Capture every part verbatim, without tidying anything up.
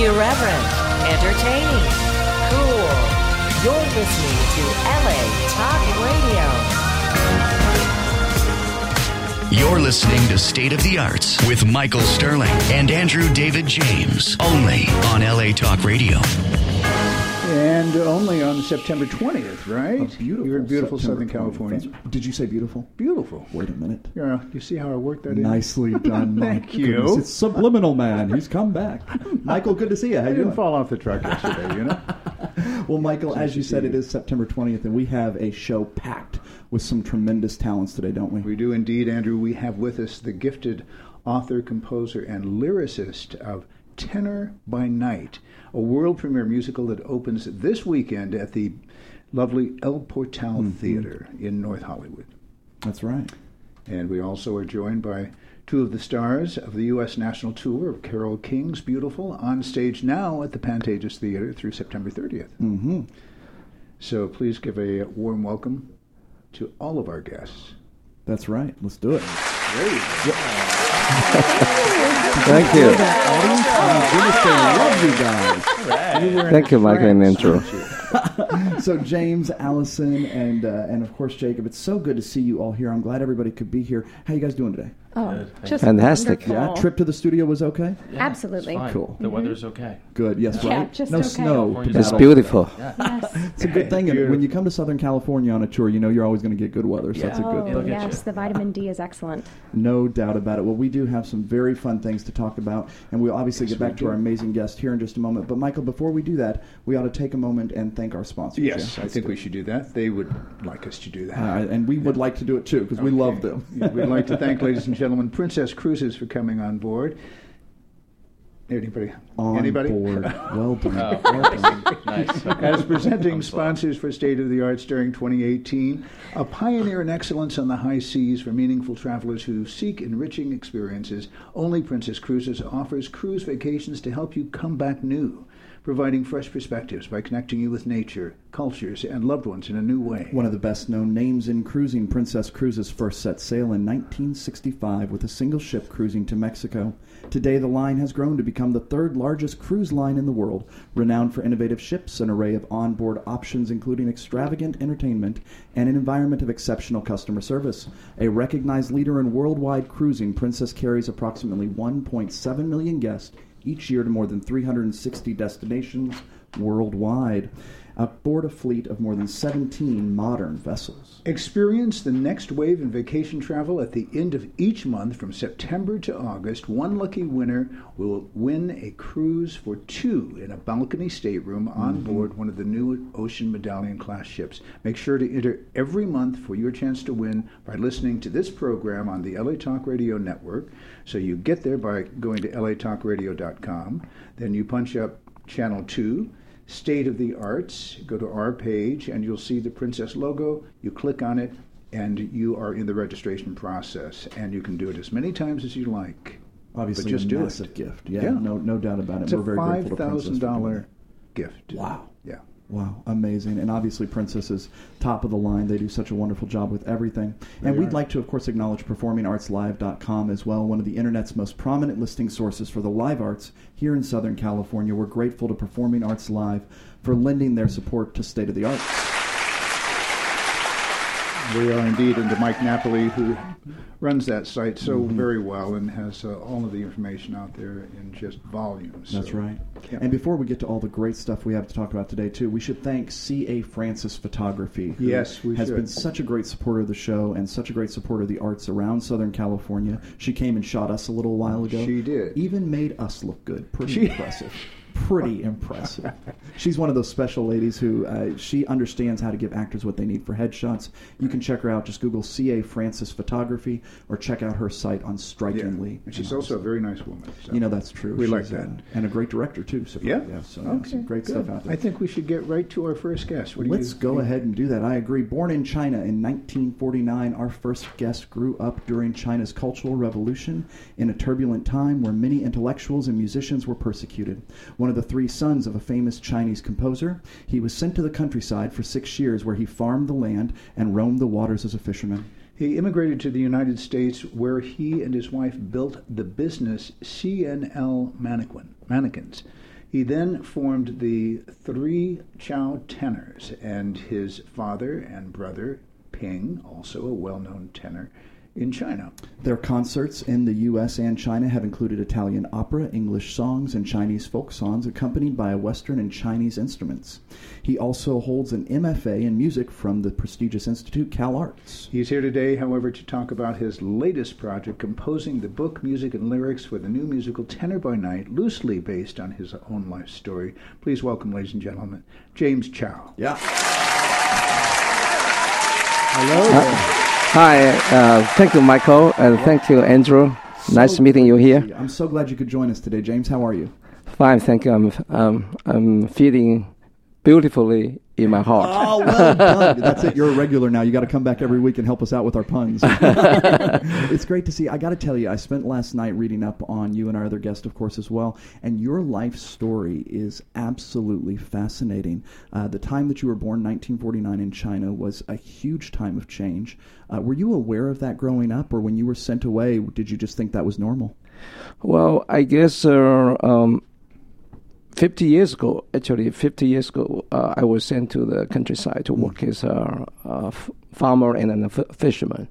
Irreverent, entertaining, cool. You're listening to L A Talk Radio. You're listening to State of the Arts with Michael Sterling and Andrew David James, only on L A Talk Radio. And only on September twentieth, right? A beautiful You're in beautiful September Southern California. twentieth. Did you say beautiful? Beautiful. Wait a minute. Yeah, you see how I worked that in? Nicely done. Thank My you. goodness. It's subliminal, man. He's come back. Michael, good to see you. How I you didn't doing? fall off the truck yesterday, you know? Well, Michael, as you to said, see it you. is September twentieth, and we have a show packed with some tremendous talents today, don't we? We do indeed, Andrew. We have with us the gifted author, composer, and lyricist of Tenor by Night, a world premiere musical that opens this weekend at the lovely El Portal Mm-hmm. Theater in North Hollywood. That's right. And we also are joined by two of the stars of the U S national tour of Carole King's Beautiful, on stage now at the Pantages Theater through September thirtieth. Mm-hmm. So please give a warm welcome to all of our guests. That's right. Let's do it. Great. Thank you. Oh, goodness, they love you guys. You were in Thank you, Michael and France, intro. weren't you? So James, Allison, and uh, and of course Jacob, it's so good to see you all here. I'm glad everybody could be here. How you guys doing today? Oh, just Fantastic. wonderful. Yeah, trip to the studio was okay? Yeah, Absolutely. It's fine. Cool. The weather's okay. Good, yes, Yeah, right? just no okay. snow. to California's It's battle. beautiful. Yes. It's a good thing. And when you come to Southern California on a tour, you know you're always going to get good weather, so that's a good Oh, thing. yes, the vitamin D is excellent. No doubt about it. Well, we do have some very fun things to talk about, and we'll obviously get back to our amazing guest here in just a moment. But, Michael, before we do that, we ought to take a moment and thank our sponsors. Yes, yeah? I Let's think do we it. should do that. They would like us to do that. Uh, and we would like to do it, too, because we Okay. love them. We'd like to thank, ladies and gentlemen, Princess Cruises for coming on board. Anybody? On Anybody? board. Well done. Oh, Well done. nice. As presenting I'm slow. sponsors for State of the Arts during twenty eighteen, a pioneer in excellence on the high seas for meaningful travelers who seek enriching experiences, only Princess Cruises offers cruise vacations to help you come back new, providing fresh perspectives by connecting you with nature, cultures, and loved ones in a new way. One of the best-known names in cruising, Princess Cruises first set sail in nineteen sixty-five with a single ship cruising to Mexico. Today, the line has grown to become the third largest cruise line in the world, renowned for innovative ships, an array of onboard options including extravagant entertainment, and an environment of exceptional customer service. A recognized leader in worldwide cruising, Princess carries approximately one point seven million guests each year to more than three hundred sixty destinations worldwide, aboard a fleet of more than seventeen modern vessels. Experience the next wave in vacation travel at the end of each month from September to August. One lucky winner will win a cruise for two in a balcony stateroom on board one of the new Ocean Medallion class ships. Make sure to enter every month for your chance to win by listening to this program on the L A Talk Radio Network. So you get there by going to L A talk radio dot com. Then you punch up Channel two, State of the Arts, go to our page, and you'll see the Princess logo. You click on it, and you are in the registration process. And you can do it as many times as you like. Obviously, but just a do massive it. gift. Yeah, Yeah. no, no doubt about it. It's We're a very five grateful to Princess thousand for doing dollar that. gift. Wow. Yeah. Wow, amazing. And obviously Princess is top of the line. They do such a wonderful job with everything. They and we'd are. like to, of course, acknowledge performing arts live dot com as well, one of the Internet's most prominent listing sources for the live arts here in Southern California. We're grateful to Performing Arts Live for lending their support to State of the Arts. We are indeed, and to Mike Napoli, who runs that site so very well and has uh, all of the information out there in just volumes. That's So, right. yeah. And before we get to all the great stuff we have to talk about today, too, we should thank C A. Francis Photography, who Yes, we has should. been such a great supporter of the show and such a great supporter of the arts around Southern California. She came and shot us a little while ago. She did. Even made us look good. Pretty She- impressive. Pretty impressive. She's one of those special ladies who uh, she understands how to give actors what they need for headshots. You can check her out. Just Google C A. Francis Photography or check out her site on Yeah. Strikingly. And she's And also a very nice woman. So. You know, that's true. We like She's, that. uh, and a great director, too. So Yeah? so Okay, some great good. stuff out there. I think we should get right to our first guest. What do Let's you go think? ahead and do that. I agree. Born in China in nineteen forty-nine, our first guest grew up during China's Cultural Revolution in a turbulent time where many intellectuals and musicians were persecuted. One of the three sons of a famous Chinese composer, he was sent to the countryside for six years where he farmed the land and roamed the waters as a fisherman. He immigrated to the United States where he and his wife built the business C N L Mannequin, Mannequins. He then formed the Three Chow Tenors, and his father and brother, Ping, also a well-known tenor, in China. Their concerts in the U S and China have included Italian opera, English songs, and Chinese folk songs accompanied by Western and Chinese instruments. He also holds an M F A in music from the prestigious institute CalArts. He's here today, however, to talk about his latest project, composing the book, music, and lyrics for the new musical Tenor by Night, loosely based on his own life story. Please welcome, ladies and gentlemen, James Chow. Yeah. Hello there. Hi, uh, thank you, Michael, and thank you, Andrew. So nice meeting you here. I'm so glad you could join us today. James, how are you? Fine, thank you. I'm um, I'm feeling beautifully in my heart. Oh, well done. That's it. You're a regular now. You got to come back every week and help us out with our puns. It's great to see. I got to tell you, I spent last night reading up on you and our other guest, of course, as well. And your life story is absolutely fascinating. Uh, the time that you were born, nineteen forty-nine, in China, was a huge time of change. Uh, were you aware of that growing up, or when you were sent away, did you just think that was normal? Well, I guess uh, um, fifty years ago, actually fifty years ago, uh, I was sent to the countryside to work mm. as a, a f- farmer and a f- fisherman.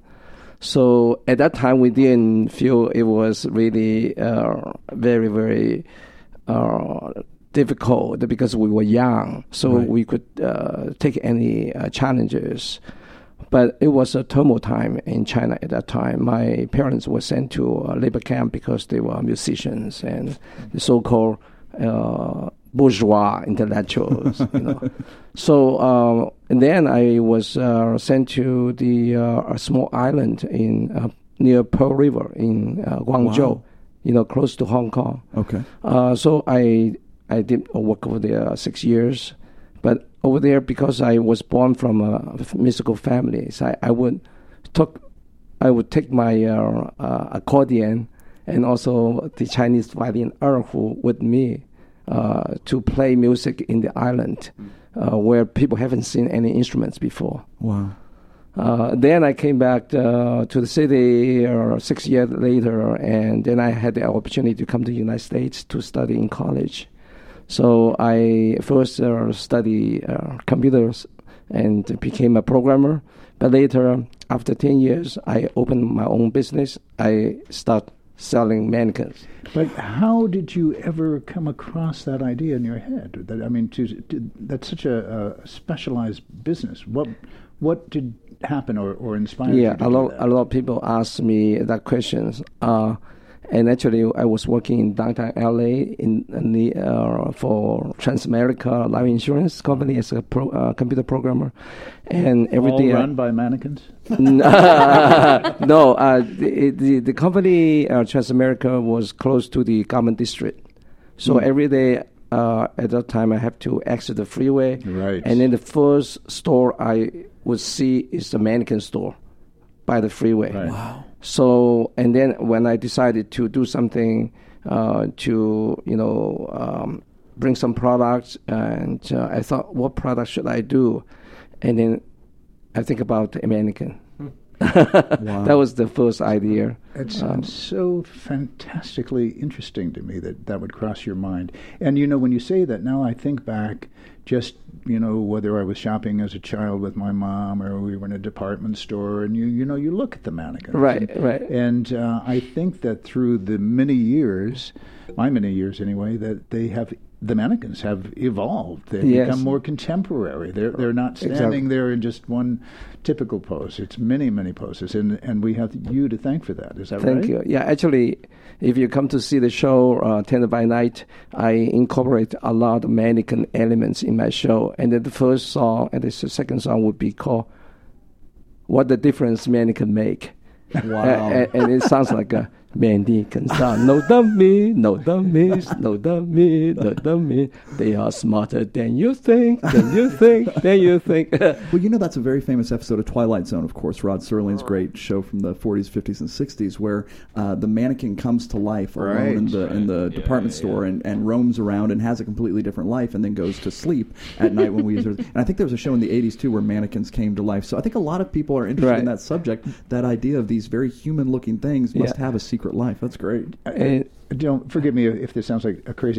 So at that time, we didn't feel it was really uh, very, very uh, difficult because we were young, so right. we could uh, take any uh, challenges. But it was a turmoil time in China at that time. My parents were sent to a labor camp because they were musicians and the so-called uh, bourgeois intellectuals. you know. So um, and then I was uh, sent to the uh, a small island in uh, near Pearl River in uh, Guangzhou, wow. you know, close to Hong Kong. Okay. Uh, so I I did work over there uh, six years. But over there, because I was born from a musical family, so I, I would took, I would take my uh, uh, accordion and also the Chinese violin erhu with me uh, to play music in the island, uh, where people haven't seen any instruments before. Wow. Uh, then I came back uh, to the city uh, six years later, and then I had the opportunity to come to the United States to study in college. So I first uh, studied uh, computers and became a programmer. But later, after ten years, I opened my own business. I start selling mannequins. But how did you ever come across that idea in your head? That I mean, to, to, that's such a, a specialized business. What what did happen or, or inspire yeah, you to a lot do that? a lot of people ask me that questions. Uh, And actually, I was working in downtown L A in, in the, uh, for Transamerica Life Insurance Company as a pro, uh, computer programmer, and every All day run I, by mannequins? no, uh, the, the the company uh, Transamerica was close to the Garment District, so mm. every day uh, at that time I have to exit the freeway, right? And then the first store I would see is the mannequin store by the freeway. Right. Wow. So, and then when I decided to do something uh, to, you know, um, bring some products, and uh, I thought, what product should I do? And then I think about a mannequin. Wow. That was the first idea. It's, um, it's so fantastically interesting to me that that would cross your mind. And, you know, when you say that, now I think back just, you know, whether I was shopping as a child with my mom or we were in a department store, and, you you know, you look at the mannequins. Right, and, right. And uh, I think that through the many years, my many years anyway, that they have, the mannequins have evolved. They've yes. become more contemporary. They're they're not standing exactly. there in just one typical pose. It's many, many poses, and and we have you to thank for that. Is that Thank right? Thank you. Yeah, actually, if you come to see the show, uh, Tenor by Night, I incorporate a lot of mannequin elements in my show. And then the first song and the second song would be called What the Difference Mannequin Make. Wow. Uh, and, and it sounds like a mannequins are no dummy, no dummies, no dummy, no dummy. They are smarter than you think, than you think, than you think. Well, you know, that's a very famous episode of Twilight Zone, of course, Rod Serling's great show from the forties, fifties, and sixties, where uh, the mannequin comes to life alone right. in the in the yeah, department yeah, store yeah. And, and roams around and has a completely different life, and then goes to sleep at night when we use it. And I think there was a show in the eighties, too, where mannequins came to life. So I think a lot of people are interested right. in that subject, that idea of these very human-looking things must yeah. have a secret life. That's great. I, I, don't forgive me if this sounds like a crazy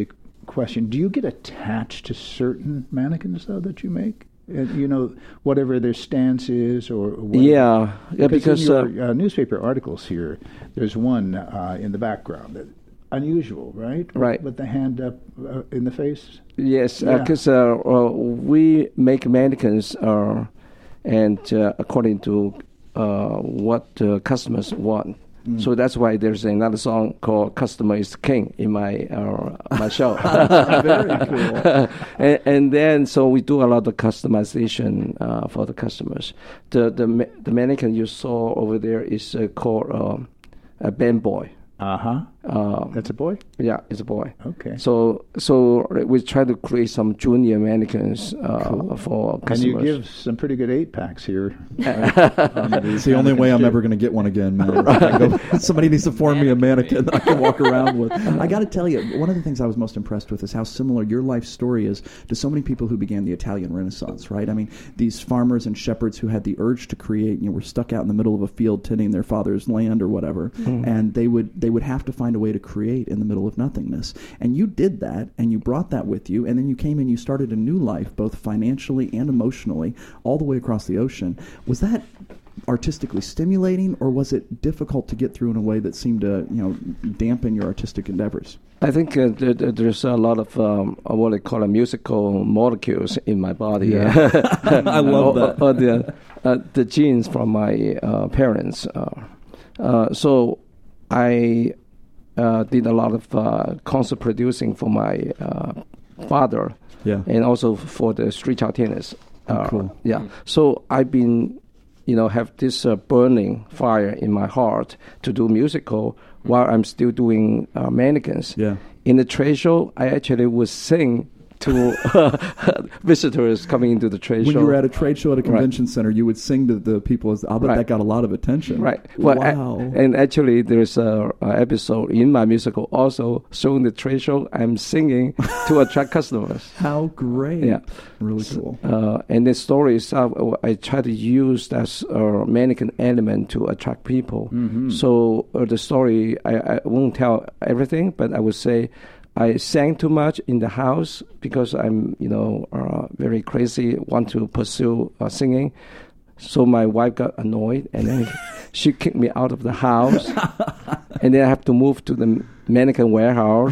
question. Do you get attached to certain mannequins, though, that you make? Uh, you know, whatever their stance is, or whatever. Yeah, yeah, because in uh, your uh, newspaper articles here, there's one uh, in the background that unusual, right? Right. With the hand up uh, in the face. yes, Yeah. because uh, uh, we make mannequins, uh, and uh, according to uh, what uh, customers want. Mm. So that's why there's another song called "Customer is King" in my uh, my show. Very cool. and, and then so we do a lot of customization uh, for the customers. The the ma- the mannequin you saw over there is uh, called um, a band boy. Uh-huh. Uh, That's a boy? yeah, it's a boy. Okay. So so we try to create some junior mannequins uh, Cool. for And customers. you give some pretty good eight-packs here. It's the only way I'm ever going to get one again, man. I go, somebody needs to form me a mannequin that I can walk around with. I got to tell you, one of the things I was most impressed with is how similar your life story is to so many people who began the Italian Renaissance, right? I mean, these farmers and shepherds who had the urge to create, you know, were stuck out in the middle of a field tending their father's land or whatever, Mm-hmm. and they would they would have to find a way to create in the middle of nothingness. And you did that, and you brought that with you, and then you came and you started a new life, both financially and emotionally, all the way across the ocean. Was that artistically stimulating, or was it difficult to get through in a way that seemed to, you know, dampen your artistic endeavors? I think uh, th- th- there's a lot of um, uh, what I call a musical molecules in my body. Yeah. I love or, that. Or the uh, the genes from my uh, parents. Uh, uh, so I uh, did a lot of uh, concert producing for my uh, father, Yeah. and also for the street child tennis. Uh, cool. Yeah. So I've been, you know, have this uh, burning fire in my heart to do musical while I'm still doing uh, mannequins. Yeah. In the trade show, I actually would sing to visitors coming into the trade When show. you were at a trade show at a Right. convention center, you would sing to the people. As, I'll bet Right. that got a lot of attention. Right. Well, a- wow. and actually, there's a, a episode in my musical also showing the trade show. I'm singing to attract customers. How great. Yeah. Really cool. Uh, and the stories, uh, I try to use that uh, mannequin element to attract people. Mm-hmm. So uh, the story, I, I won't tell everything, but I would say I sang too much in the house because I'm, you know, uh, very crazy, want to pursue uh, singing. So my wife got annoyed, and then she kicked me out of the house. And then I have to move to the mannequin warehouse.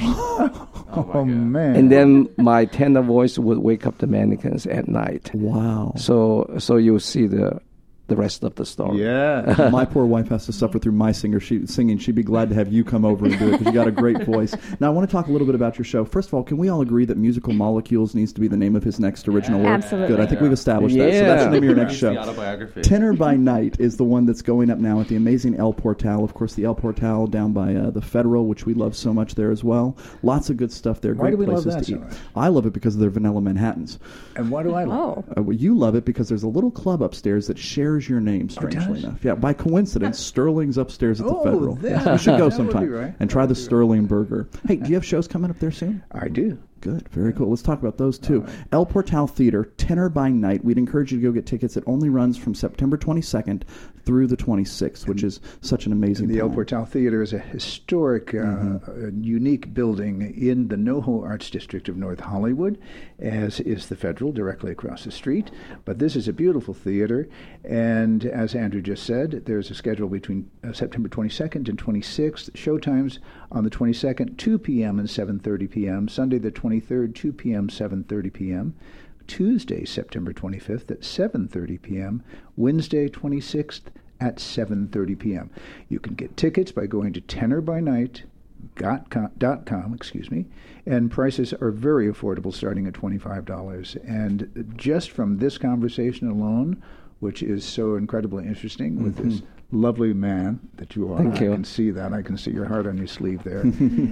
Oh, man. And then my tenor voice would wake up the mannequins at night. Wow. So so you'll see the the rest of the story. Yeah. My poor wife has to suffer through my singer she, singing. She'd be glad to have you come over and do it because you got a great voice. Now, I want to talk a little bit about your show. First of all, can we all agree that Musical Molecules needs to be the name of his next original work? Absolutely. Good. I think we've established that. So Yeah. that's the name of your next It's show. the autobiography. Tenor by Night is the one that's going up now at the amazing El Portal. Of course, the El Portal down by uh, the Federal, which we love so much there as well. Lots of good stuff there. Why Great do we love places that to so eat. much? I love it because of their vanilla Manhattans. And why do I like Oh. Uh, well, you love it because there's a little club upstairs that shares your name, strangely does? enough. Yeah, by coincidence, Sterling's upstairs at the Oh, Federal. that- you should go that would be sometime right. and try the Sterling Burger. Hey, do you have shows coming up there soon? I do. Good, very cool. Let's talk about those too. El Portal Theater, Tenor by Night. We'd encourage you to go get tickets. It only runs from September twenty-second through the twenty-sixth, which is such an amazing The El time. Portal Theater is a historic, uh, Mm-hmm. uh, unique building in the NoHo Arts District of North Hollywood, as is the Federal, directly across the street. But this is a beautiful theater, and as Andrew just said, there's a schedule between uh, September twenty-second and twenty-sixth. Showtimes on the twenty-second, two p.m. and seven thirty p.m. Sunday the twenty-third, two p.m., seven thirty p.m. Tuesday, September twenty-fifth at seven thirty p.m. Wednesday, twenty-sixth at seven thirty p.m. You can get tickets by going to tenor by night dot com, excuse me, and prices are very affordable, starting at twenty-five dollars. And just from this conversation alone, which is so incredibly interesting with this lovely man that you are. Thank you. I can see that. I can see your heart on your sleeve there.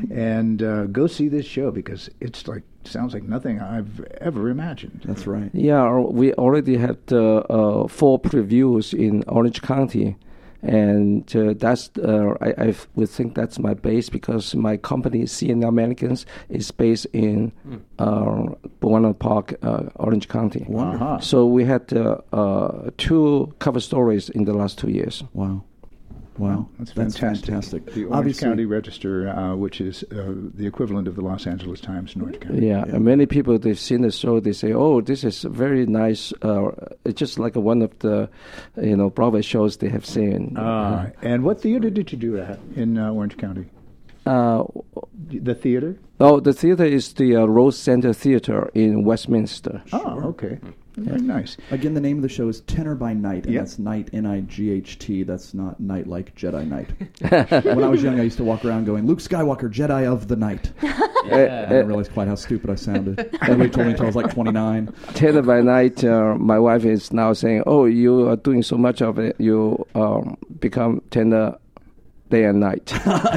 And uh, go see this show because it's like sounds like nothing I've ever imagined. That's right. Yeah, or- we already had uh, uh, four previews in Orange County, and uh, that's uh, I, I f- would think that's my base because my company C N L Mannequins is based in uh, Buena Park, uh, Orange County. Uh-huh. So we had uh, uh, two cover stories in the last two years. Wow. Wow, That's that's fantastic. fantastic. The Orange Obviously- County Register, uh, which is uh, the equivalent of the Los Angeles Times in Orange County. Yeah, and many people they've seen the show. They say, "Oh, this is very nice." Uh, it's just like one of the, you know, Broadway shows they have seen. Uh, and what theater did you do at in uh, Orange County? Uh, The theater? oh, the theater is the uh, Rose Center Theater in Westminster. Oh, okay. Very nice. Again, the name of the show is Tenor by Night, and Yep. that's Night, N I G H T. That's not night like Jedi Knight. When I was young, I used to walk around going, Luke Skywalker, Jedi of the Night. I didn't realize quite how stupid I sounded. Nobody told me until I was like twenty-nine. Tenor by Night. Uh, my wife is now saying, "Oh, you are doing so much of it. You um, become tenor day and night."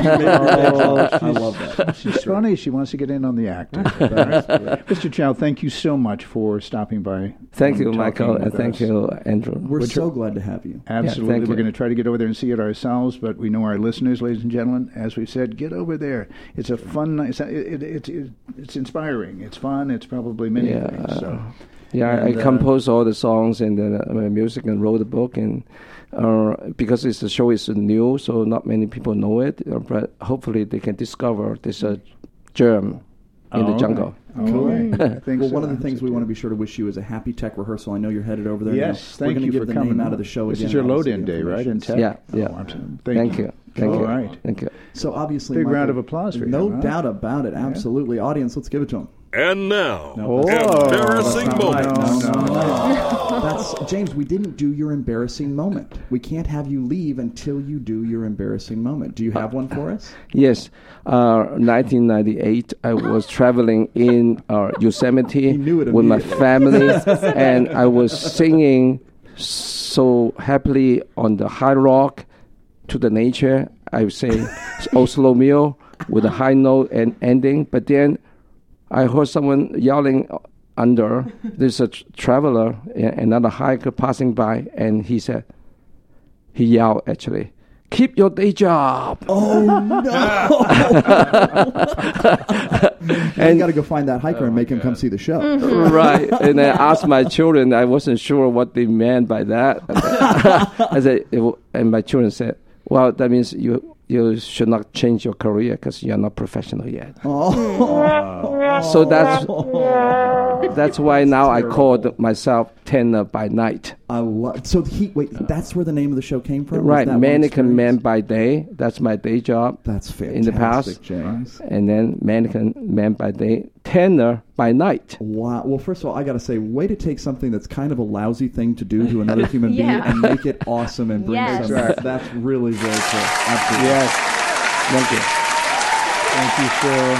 I love that. She's funny. She wants to get in on the acting. Mister Chow, thank you so much for stopping by. Thank and you, talking Michael, and with thank us. you, Andrew. We're Which so are- glad to have you. Absolutely. thank We're you. going to try to get over there and see it ourselves, but we know our listeners, ladies and gentlemen, as we said, get over there. It's a fun, it's, it, it, it, it, it's inspiring. It's fun. It's probably many Yeah. things. So. Yeah, And, I uh, composed all the songs and the uh, music and wrote the book. And uh, because it's the show is new, so not many people know it. Uh, but hopefully they can discover this uh, germ in Oh, the jungle. All right. I think Well, so. one of the things we want to be sure to wish you is a happy tech rehearsal. I know you're headed over there Yes, now. thank We're going you to for give the coming. name out of the show This again. is your obviously, load-in the day, right, in information. tech? Yeah, yeah. Oh, absolutely. Thank you. Thank All you. right. Thank you. So obviously, Big Michael, round of applause for no him, huh? doubt about it. Absolutely. Audience, let's give it to him. And now, No, embarrassing that's not right. moments. No, no, no. That's James. We didn't do your embarrassing moment. We can't have you leave until you do your embarrassing moment. Do you have one for us? Yes, uh, nineteen ninety-eight, I was traveling in uh, Yosemite He knew it with my immediately. family, and I was singing so happily on the high rock to the nature. I would say, "O slow meal" with a high note and ending, but then I heard someone yelling under. There's a tr- traveler, a- another hiker passing by, and he said, he yelled actually, "Keep your day job." Oh no! And you got to go find that hiker and make him come see the show. Right. And I asked my children, I wasn't sure what they meant by that. I said, it w- and my children said, well, that means you you should not change your career because you're not professional yet. Oh. So that's that's why now I called myself Tenor by Night. I love. So he wait. That's where the name of the show came from. Was Right. that one Mannequin Man experience? by Day. That's my day job. That's fantastic, in the past. James. And then Mannequin Man by Day. Tenor by Night. Wow. Well, first of all, I got to say, way to take something that's kind of a lousy thing to do to another human being Yeah. and make it awesome and bring Yes. some. Right. That's really very cool. Absolutely. Yes. Thank you. Thank you, Phil.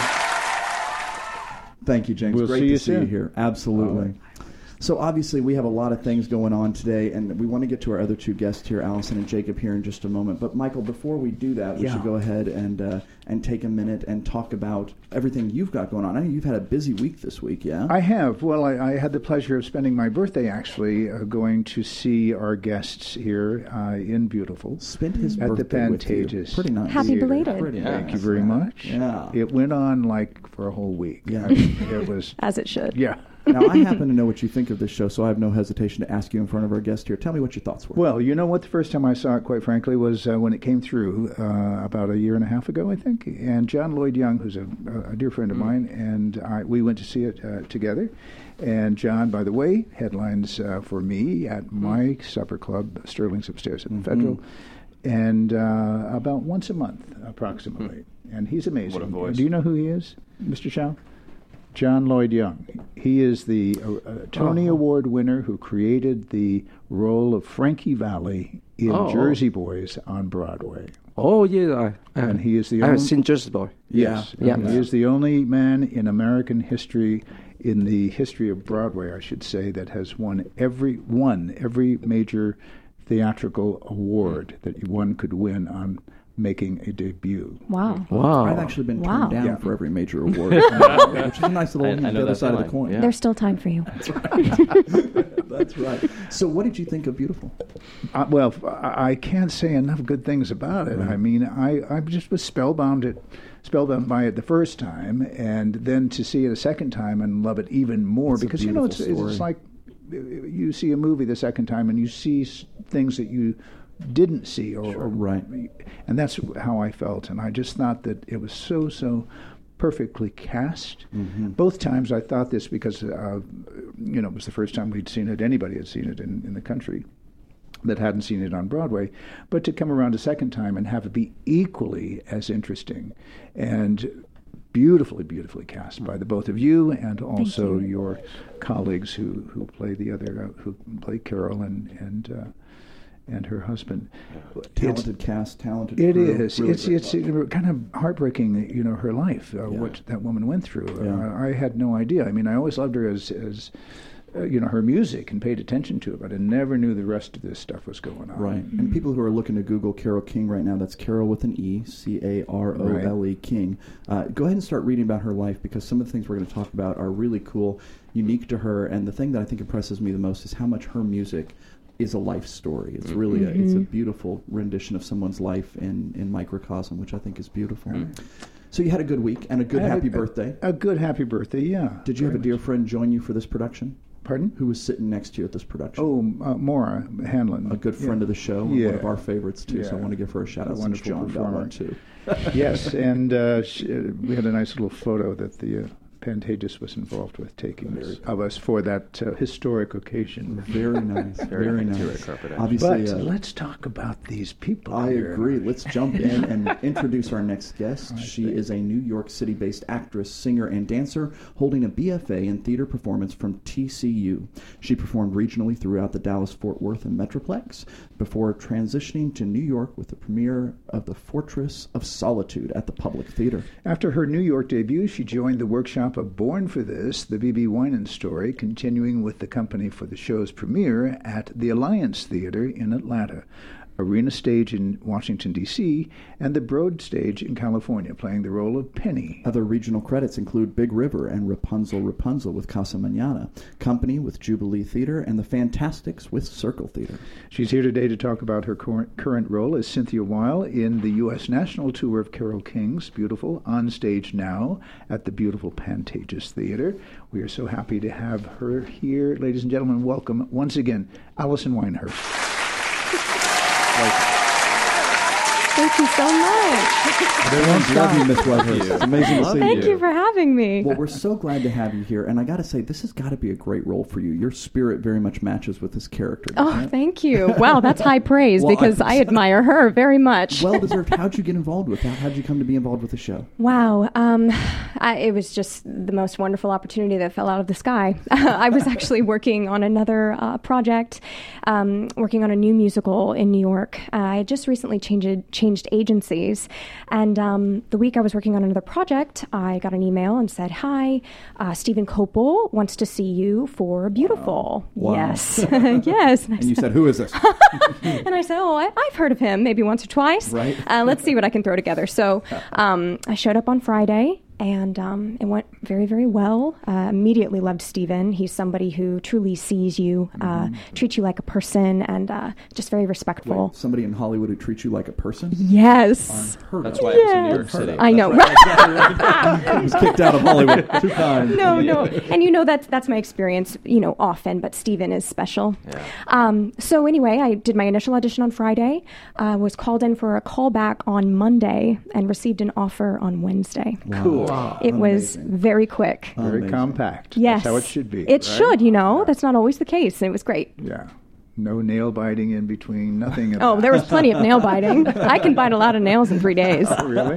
Thank you, James. We'll Great see to you see you soon. here. Absolutely. So obviously we have a lot of things going on today, and we want to get to our other two guests here, Allison and Jacob, here in just a moment. But Michael, before we do that, we Yeah. should go ahead and uh, and take a minute and talk about everything you've got going on. I know you've had a busy week this week, yeah? I have. Well, I, I had the pleasure of spending my birthday, actually, uh, going to see our guests here uh, in beautiful. Spent his at the birthday with you. Pantages. Pretty nice. Happy Theater. belated. Pretty Thank nice. you very much. Yeah. It went on like for a whole week. Yeah. I mean, it was, As it should. yeah. Now, I happen to know what you think of this show, so I have no hesitation to ask you in front of our guest here. Tell me what your thoughts were. Well, you know what? The first time I saw it, quite frankly, was uh, when it came through uh, about a year and a half ago, I think. And John Lloyd Young, who's a, a dear friend of mine, and I, we went to see it uh, together. And John, by the way, headlines uh, for me at my supper club, Sterling's upstairs at the Federal, and uh, about once a month, approximately. And he's amazing. What a voice. Do you know who he is, Mister Chow? John Lloyd Young. He is the uh, uh, Tony Award winner who created the role of Frankie Valli in Oh. Jersey Boys on Broadway. Oh, yeah. I, I, And he is the I have only- seen Jersey Boy. Yes. Yeah. He is the only man in American history, in the history of Broadway, I should say, that has won every won every major theatrical award that one could win on making a debut. Wow. Wow. I've actually been Wow. turned down Yeah. for every major award, which is a nice little I- I the know other that side of the feeling. coin. Yeah. There's still time for you. That's right. So, what did you think of Beautiful? Uh, well, f- I I can't say enough good things about it. I mean, I, I just was spellbound it, spellbound by it the first time, and then to see it a second time and love it even more It's a because you know it's, beautiful it's story. like uh, you see a movie the second time and you see s- things that you didn't see, or, or Right. and that's how I felt. And I just thought that it was so so perfectly cast. Mm-hmm. Both times I thought this because uh, you know it was the first time we'd seen it. Anybody had seen it in, in the country that hadn't seen it on Broadway, but to come around a second time and have it be equally as interesting and beautifully, beautifully cast by the both of you, and also you. your colleagues who, who play the other uh, who play Carol and and uh, and her husband. Talented cast, talented It crew, is. really It's great it's club. uh, kind of heartbreaking, you know, her life, uh, Yeah. what that woman went through. Yeah. Uh, I had no idea. I mean, I always loved her as as uh, you know, her music and paid attention to it, but I never knew the rest of this stuff was going on. Right. And people who are looking to Google Carole King right now, that's Carol with an E, C A R O L E, King. Uh, go ahead and start reading about her life, because some of the things we're going to talk about are really cool, unique to her. And the thing that I think impresses me the most is how much her music is a life story. It's really Mm-hmm. a, it's a beautiful rendition of someone's life in, in microcosm, which I think is beautiful. So you had a good week and a good I had happy a, birthday. A, a good happy birthday, yeah. Did you have a Very dear much. friend join you for this production? Pardon? Who was sitting next to you at this production? Oh, uh, Maura Hanlon. A good friend yeah. of the show, and Yeah. one of our favorites too. So I Yeah. want to give her a shout A out since wonderful John got performer. one too. Yes, and uh, she, uh, we had a nice little photo that the uh, Pantages was involved with taking us, of us for that uh, historic occasion. Very nice, very, Very nice. red carpet action. Obviously, But uh, let's talk about these people. I here. agree. Let's jump in and introduce our next guest. She is a New York City-based actress, singer, and dancer holding a B F A in theater performance from T C U. She performed regionally throughout the Dallas-Fort Worth and Metroplex before transitioning to New York with the premiere of The Fortress of Solitude at the Public Theater. After her New York debut, she joined the workshop of Born for This, the B B Winans story, continuing with the company for the show's premiere at the Alliance Theater in Atlanta, Arena Stage in Washington, D C, and the Broad Stage in California, playing the role of Penny. Other regional credits include Big River and Rapunzel Rapunzel with Casa Mañana, Company with Jubilee Theater, and The Fantastics with Circle Theater. She's here today to talk about her cor- current role as Cynthia Weil in the U S national tour of Carole King's Beautiful, on stage now at the beautiful Pantages Theater. We are so happy to have her here. Ladies and gentlemen, welcome once again, Alison Weinhurst. Thank you so much. Everyone's love you, Miss Whitehurst. It's amazing to see Thank you. you for having me. Well, we're so glad to have you here, and I got to say, this has got to be a great role for you. Your spirit very much matches with this character. doesn't Oh, it? thank you. Wow, that's high praise Well, because I- I admire her very much. Well deserved. How'd you get involved with that? How'd you come to be involved with the show? Wow, um, I, it was just the most wonderful opportunity that fell out of the sky. I was actually working on another uh, project, um, working on a new musical in New York. Uh, I had just recently changed changed agencies, and um, the week I was working on another project, I got an email and said, "Hi, uh, Stephen Copel wants to see you for Beautiful." Wow. Yes, yes. And I And you said- said, who is this? and I said, oh, I, I've heard of him maybe once or twice. Right. Uh, let's see what I can throw together. So um, I showed up on Friday, and um, it went very, very well. Uh, immediately loved Stephen. He's somebody who truly sees you, uh, treats you like a person, and uh, just very respectful. Wait, somebody in Hollywood who treats you like a person? Yes. Unheard That's of. why it was in New Yes. York City. I know. He was kicked out of Hollywood two times. no, no. And you know, that's that's my experience, you know, often, but Stephen is special. Yeah. Um, so anyway, I did my initial audition on Friday, uh, was called in for a callback on Monday, and received an offer on Wednesday. Cool. It was Amazing. very quick. Very Amazing. compact. Yes. That's how it should be. It right? should, you know. That's not always the case. It was great. Yeah. No nail biting in between, nothing. Oh, there was plenty of nail biting. I can bite a lot of nails in three days. Really?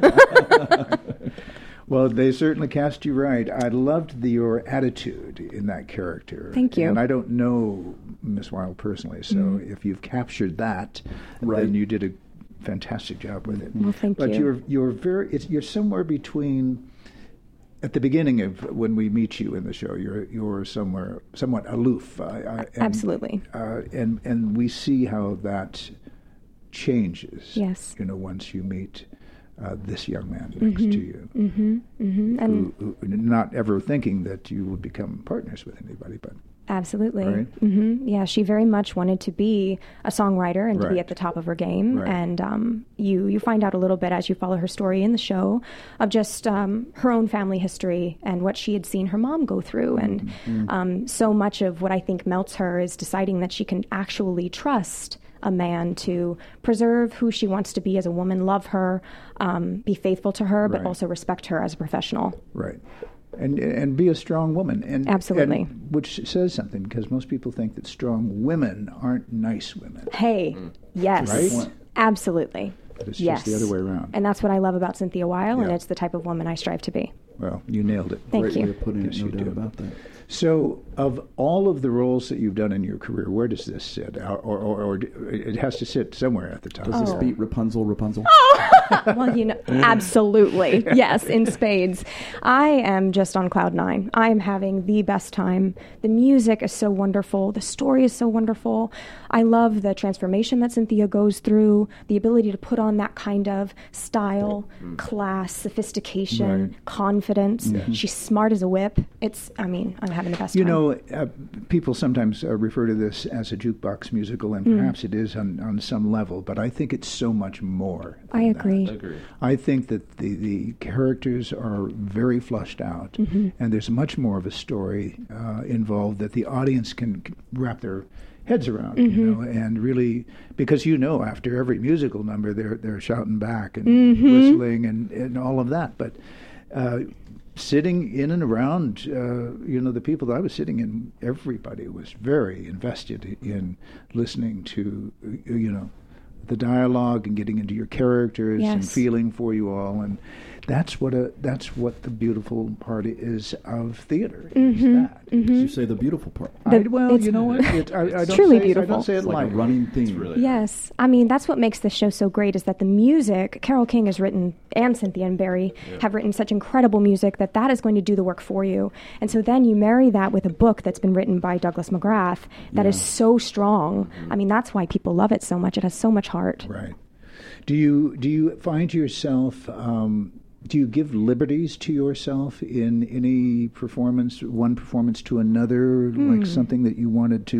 Well, they certainly cast you right. I loved the, your attitude in that character. Thank you. And I don't know Miss Weil personally, so if you've captured that, Right. then you did a fantastic job with it. Well, thank but you. you're you're very it's, you're somewhere between. At the beginning of when we meet you in the show, you're you're somewhere somewhat aloof. I, I, and, Absolutely. Uh, and and we see how that changes. Yes. You know, once you meet uh, this young man next to you, Mm-hmm. Mm-hmm. And who, who, not ever thinking that you would become partners with anybody, but absolutely. Right. Hmm. Yeah, she very much wanted to be a songwriter and to be Right. at the top of her game. Right. And um, you you find out a little bit as you follow her story in the show of just um, her own family history and what she had seen her mom go through. And Mm-hmm. um, so much of what I think melts her is deciding that she can actually trust a man to preserve who she wants to be as a woman, love her, um, be faithful to her, but Right. also respect her as a professional. Right. And and be a strong woman. And Absolutely. and- which says something, because most people think that strong women aren't nice women. Hey, yes, Right? absolutely. But it's Yes. just the other way around. And that's what I love about Cynthia Weil, and Yeah. it's the type of woman I strive to be. Well, you nailed it. Thank Great you. way of putting it, Yes, no you doubt do. about that. So, of all of the roles that you've done in your career, where does this sit? Or, or, or, or it has to sit somewhere at the top. Does this Oh. beat Rapunzel, Rapunzel? Well, you know, absolutely. Yes, in spades. I am just on cloud nine. I am having the best time. The music is so wonderful. The story is so wonderful. I love the transformation that Cynthia goes through, the ability to put on that kind of style, class, sophistication, Right. confidence. She's smart as a whip. It's, I mean, I'm having the best You time. know, uh, people sometimes uh, refer to this as a jukebox musical, and Mm. perhaps it is on, on some level, but I think it's so much more. I than agree. that. Agree. I think that the, the characters are very flushed out, Mm-hmm. and there's much more of a story uh, involved that the audience can c- wrap their heads around, Mm-hmm. you know, and really, because you know, after every musical number, they're they're shouting back and Mm-hmm. whistling and, and all of that, but. Uh, Sitting in and around, uh, you know, the people that I was sitting in, everybody was very invested in listening to, uh, you know, the dialogue and getting into your characters and Yes. feeling for you all, and that's what a that's what the beautiful part is of theater. Is that? Did you say the beautiful part? I, The- well, it's- you know what? It, I, I don't truly say, I beautiful. don't say it It's like a lightly. running theme. really- Yes. I mean, that's what makes this show so great is that the music, Carole King has written, and Cynthia and Barry have written such incredible music that that is going to do the work for you. And so then you marry that with a book that's been written by Douglas McGrath that is so strong. I mean, that's why people love it so much. It has so much heart. Right. Do you do you find yourself? Um, do you give liberties to yourself in any performance, one performance to another, like something that you wanted to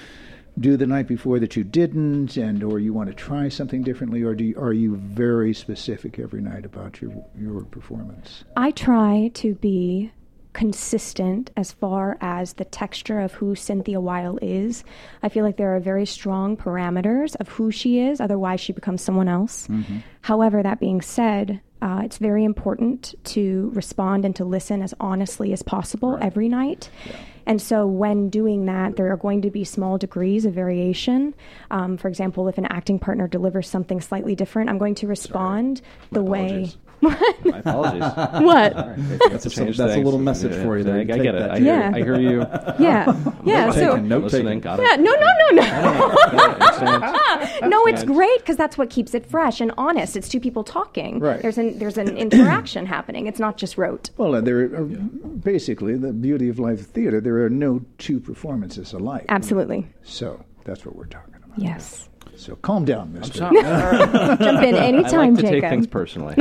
do the night before that you didn't, and or you want to try something differently, or do you, are you very specific every night about your your performance? I try to be consistent as far as the texture of who Cynthia Weil is. I feel like there are very strong parameters of who she is, otherwise she becomes someone else. However, that being said, uh, it's very important to respond and to listen as honestly as possible every night. And so when doing that, there are going to be small degrees of variation. Um, for example, if an acting partner delivers something slightly different, I'm going to respond the way... My apologies. What? That's a, that's a little message for you there. I, I Take get that it. I to hear, Yeah. I hear you. Yeah, yeah. Note So, taken, note Listening. taken. Got it. yeah, no, no, no, no. Understand. No, it's great because that's what keeps it fresh and honest. It's two people talking. Right. There's an there's an interaction happening. It's not just rote. Well, uh, there are, basically the beauty of live theater. There are no two performances alike. Absolutely. So that's what we're talking about. Yes. So calm down, Mister Jump in I I anytime, like to Jacob. take things personally.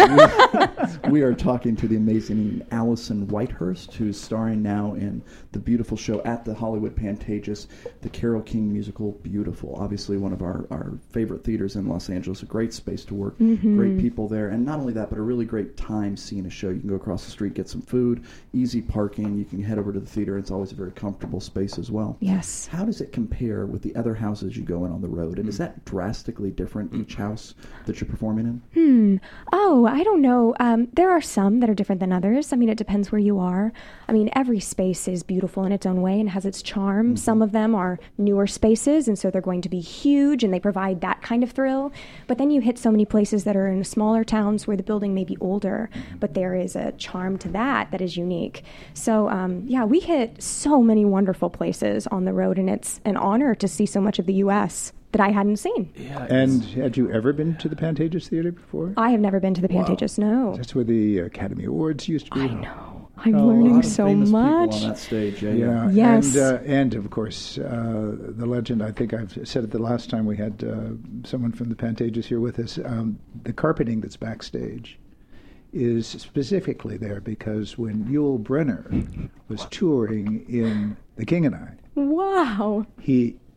We are talking to the amazing Allison Whitehurst, who's starring now in the beautiful show at the Hollywood Pantages, the Carole King musical, Beautiful. Obviously one of our, our favorite theaters in Los Angeles, a great space to work, Mm-hmm. great people there, and not only that, but a really great time seeing a show. You can go across the street, get some food, easy parking, you can head over to the theater. It's always a very comfortable space as well. Yes. How does it compare with the other houses you go in on the road? And is that drastically different, each house that you're performing in? Oh, I don't know. Um, there are some that are different than others. I mean, it depends where you are. I mean, every space is beautiful in its own way and has its charm. Some of them are newer spaces, and so they're going to be huge, and they provide that kind of thrill. But then you hit so many places that are in smaller towns where the building may be older, but there is a charm to that that is unique. So, um, yeah, we hit so many wonderful places on the road, and it's an honor to see so much of the U S that I hadn't seen. Yeah, And had you ever been to the Pantages Theater before? I have never been to the Pantages, no. That's where the Academy Awards used to be. I know. I'm Oh, a learning lot of so Famous much. people on that stage. Yeah, Yeah, Yes. and uh, and of course uh, the legend. I think I've said it the last time we had uh, someone from the Pantages here with us. Um, the carpeting that's backstage is specifically there because when Yul Brynner was touring in The King and I, Wow. he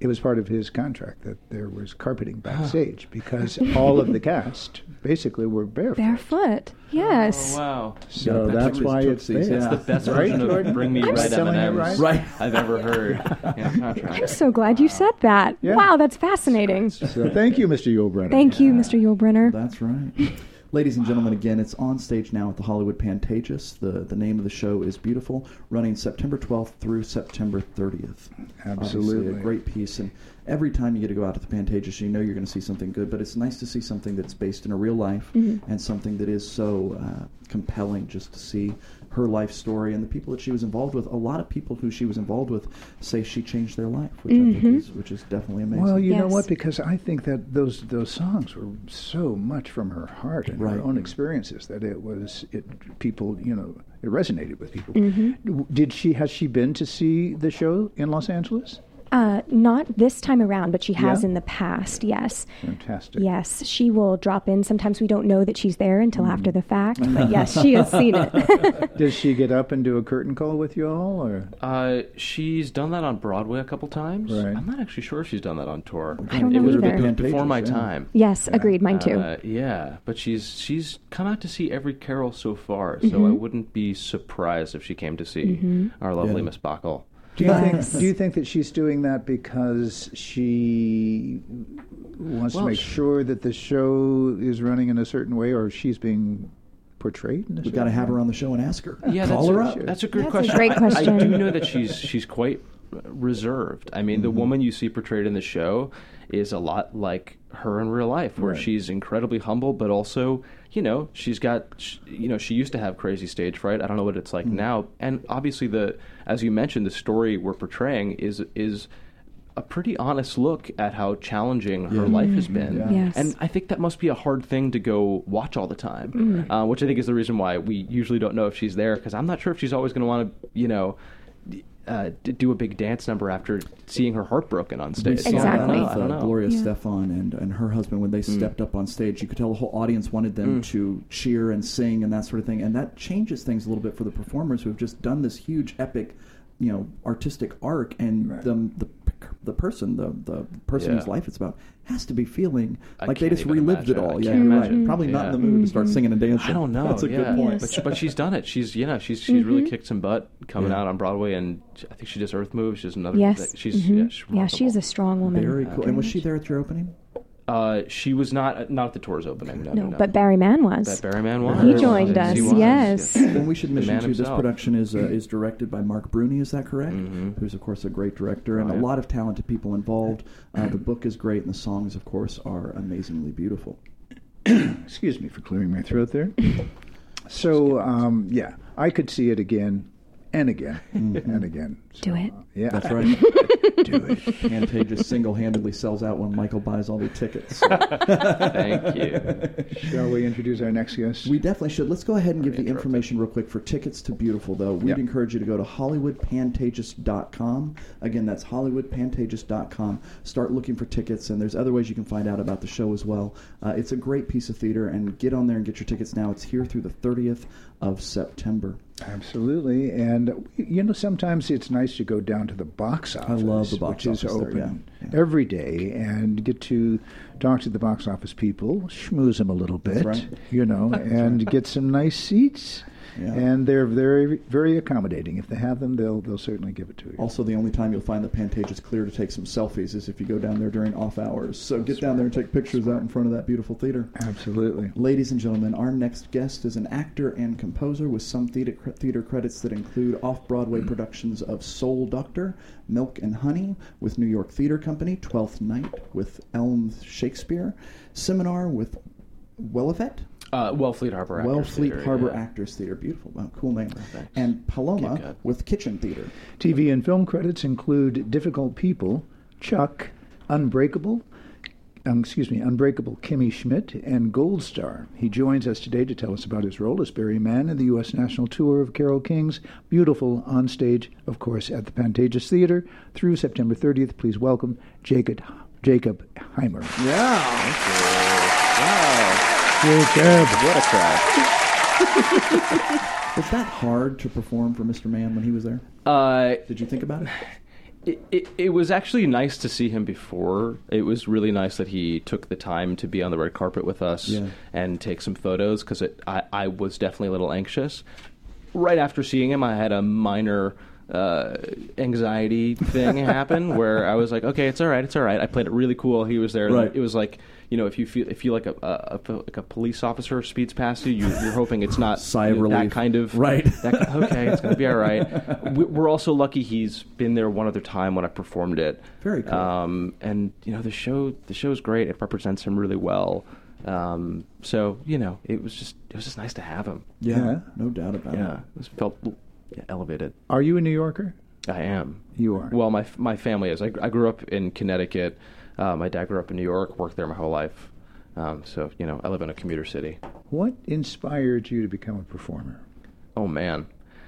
it was part of his contract that there was carpeting backstage because all of the cast basically were barefoot. Barefoot. Yes. Oh, wow. So Yeah, that's Patrick why it's Tootsies, there. yeah. That's the best Right, version of Jordan? Bring Me I'm Red selling M it and M's right. I've ever heard in a contract. I'm so glad you said that. Yeah. Wow, that's fascinating. So thank you, Mister Yulebrenner. Thank you, Mister Yulebrenner. That's right. Ladies and gentlemen, again, it's on stage now at the Hollywood Pantages. The the name of the show is Beautiful, running September twelfth through September thirtieth. Absolutely. Obviously a great piece. And every time you get to go out to the Pantages, you know you're going to see something good. But it's nice to see something that's based in a real life Mm-hmm. and something that is so uh, compelling just to see her life story and the people that she was involved with. A lot of people who she was involved with say she changed their life, which I Mm-hmm. think is, which is definitely amazing. Well, you know Yes. what? Because I think that those those songs were so much from her heart and Right. her own experiences that it was it people you know it resonated with people. Mm-hmm. Did she has she been to see the show in Los Angeles? Uh, not this time around, but she has Yeah? in the past, yes. Fantastic. Yes, she will drop in. Sometimes we don't know that she's there until after the fact, but yes, she has seen it. Does she get up and do a curtain call with you all, or Uh, she's done that on Broadway a couple times. Right. I'm not actually sure if she's done that on tour. I don't it know was either. be- before my Pantages, yeah. time. Yes, agreed, mine too. Uh, yeah, but she's she's come out to see every Carol so far, so Mm-hmm. I wouldn't be surprised if she came to see our lovely Yeah. Miss Bachl. do you Yes. think do you think that she's doing that because she wants Well, to make she- sure that the show is running in a certain way, or she's being portrayed in a We've got to certain have way? her on the show and ask her. Yeah, Call that's her a, up. That's a good That's a question. great I- question. I, do know that she's she's quite reserved. I mean, the Mm-hmm. woman you see portrayed in the show is a lot like her in real life, where Right. she's incredibly humble, but also, you know, she's got, sh- you know, she used to have crazy stage fright. I don't know what it's like Mm-hmm. now. And obviously, the as you mentioned, the story we're portraying is is a pretty honest look at how challenging her life has been. Yeah. Yes. And I think that must be a hard thing to go watch all the time, uh, which I think is the reason why we usually don't know if she's there, because I'm not sure if she's always going to want to, you know, uh, d- do a big dance number after seeing her heart broken on We stage. saw Exactly. that I with don't know. uh, I don't know. Gloria Yeah. Stefan and, and her husband when they stepped up on stage. You could tell the whole audience wanted them to cheer and sing and that sort of thing. And that changes things a little bit for the performers who have just done this huge, epic, you know, artistic arc. And Right. the, the the person, the the person Yeah. whose life it's about, has to be feeling I like they can't just even relived imagine. it I all. Yeah, can't you're imagine. right. Probably not in the Yeah. mood to start singing and dancing. I don't know. That's a yeah. good point. But, she, but she's done it. She's you know she's she's really kicked some butt coming out on Broadway, and I think she does Earth Moves. She's another. Yes. She's Mhm. yeah, she's yeah, she's a remarkable. strong woman. Very cool. And was she there at your opening? Uh, she was not not at the tour's opening. No, No, no, no. but Barry Mann was. That Barry Man was. He joined Yes, us, he was. yes. And we should The mention man too, this himself. production is uh, is directed by Mark Bruni. Is that correct? Mhm. Who's of course a great director and Oh, a yeah. lot of talented people involved. Uh, the book is great, and the songs, of course, are amazingly beautiful. Excuse me for clearing my throat there. So, um, yeah, I could see it again and again and again. So, Do it. uh, yeah, That's right. do it. Pantages single-handedly sells out when Michael buys all the tickets. Thank you. Shall we introduce our next guest? We definitely should. Let's go ahead and give the Interrupted. information real quick for tickets to Beautiful, though. We'd Yep. encourage you to go to Hollywood Pantages dot com. Again, that's Hollywood Pantages dot com. Start looking for tickets, and there's other ways you can find out about the show as well. Uh, it's a great piece of theater, and get on there and get your tickets now. It's here through the thirtieth of September. Absolutely, and you know sometimes it's nice to go down to the box office, love the box which is office there, open yeah. Yeah. every day, and get to talk to the box office people, schmooze them a little bit, right. you know, and get some nice seats. Yeah. And they're very, very accommodating. If they have them, they'll they'll certainly give it to you. Also, the only time you'll find the Pantages clear to take some selfies is if you go down there during off hours. So get down there and take pictures out in front of that beautiful theater. Absolutely. Ladies and gentlemen, our next guest is an actor and composer with some theater, theater credits that include off-Broadway productions of Soul Doctor, Milk and Honey with New York Theater Company, Twelfth Night with Elms Shakespeare, Seminar with Wellafette, Uh, Wellfleet Harbor Actors Wellfleet Theater, Harbor yeah. Actors Theater. Beautiful. Wow, cool name. Thanks. And Paloma Keep going. with Kitchen Theater. T V and film credits include Difficult People, Chuck, Unbreakable, um, excuse me, Unbreakable Kimmy Schmidt, and Gold Star. He joins us today to tell us about his role as Barry Mann in the U S National Tour of Carole King's Beautiful on stage, of course, at the Pantages Theater through September thirtieth. Please welcome Jacob Jacob Heimer. Yeah. Wow. Jacob. What a crowd. Was that hard to perform for Mister Mann when he was there? Uh, Did you think about it? It, it, it was actually nice to see him before. It was really nice that he took the time to be on the red carpet with us Yeah. and take some photos, because I, I was definitely a little anxious. Right after seeing him, I had a minor uh, anxiety thing happen where I was like, okay, it's all right, it's all right. I played it really cool. He was there. Right. It was like, you know, if you feel if you like a, a, a like a police officer speeds past you, you you're hoping it's not Sigh of you know, that relief. kind of Right. That, okay, it's going to be all right. We- We're also lucky he's been there one other time when I performed it. Very cool. Um, and you know, the show the show's great. It represents him really well. Um, so you know, it was just it was just nice to have him. Yeah, Yeah. no doubt about Yeah, it. it was, felt yeah, elevated. Are you a New Yorker? I am. You are. Well, my my family is. I, I grew up in Connecticut. Uh, my dad grew up in New York. Worked there my whole life. Um, so you know, I live in a commuter city. What inspired you to become a performer? Oh man,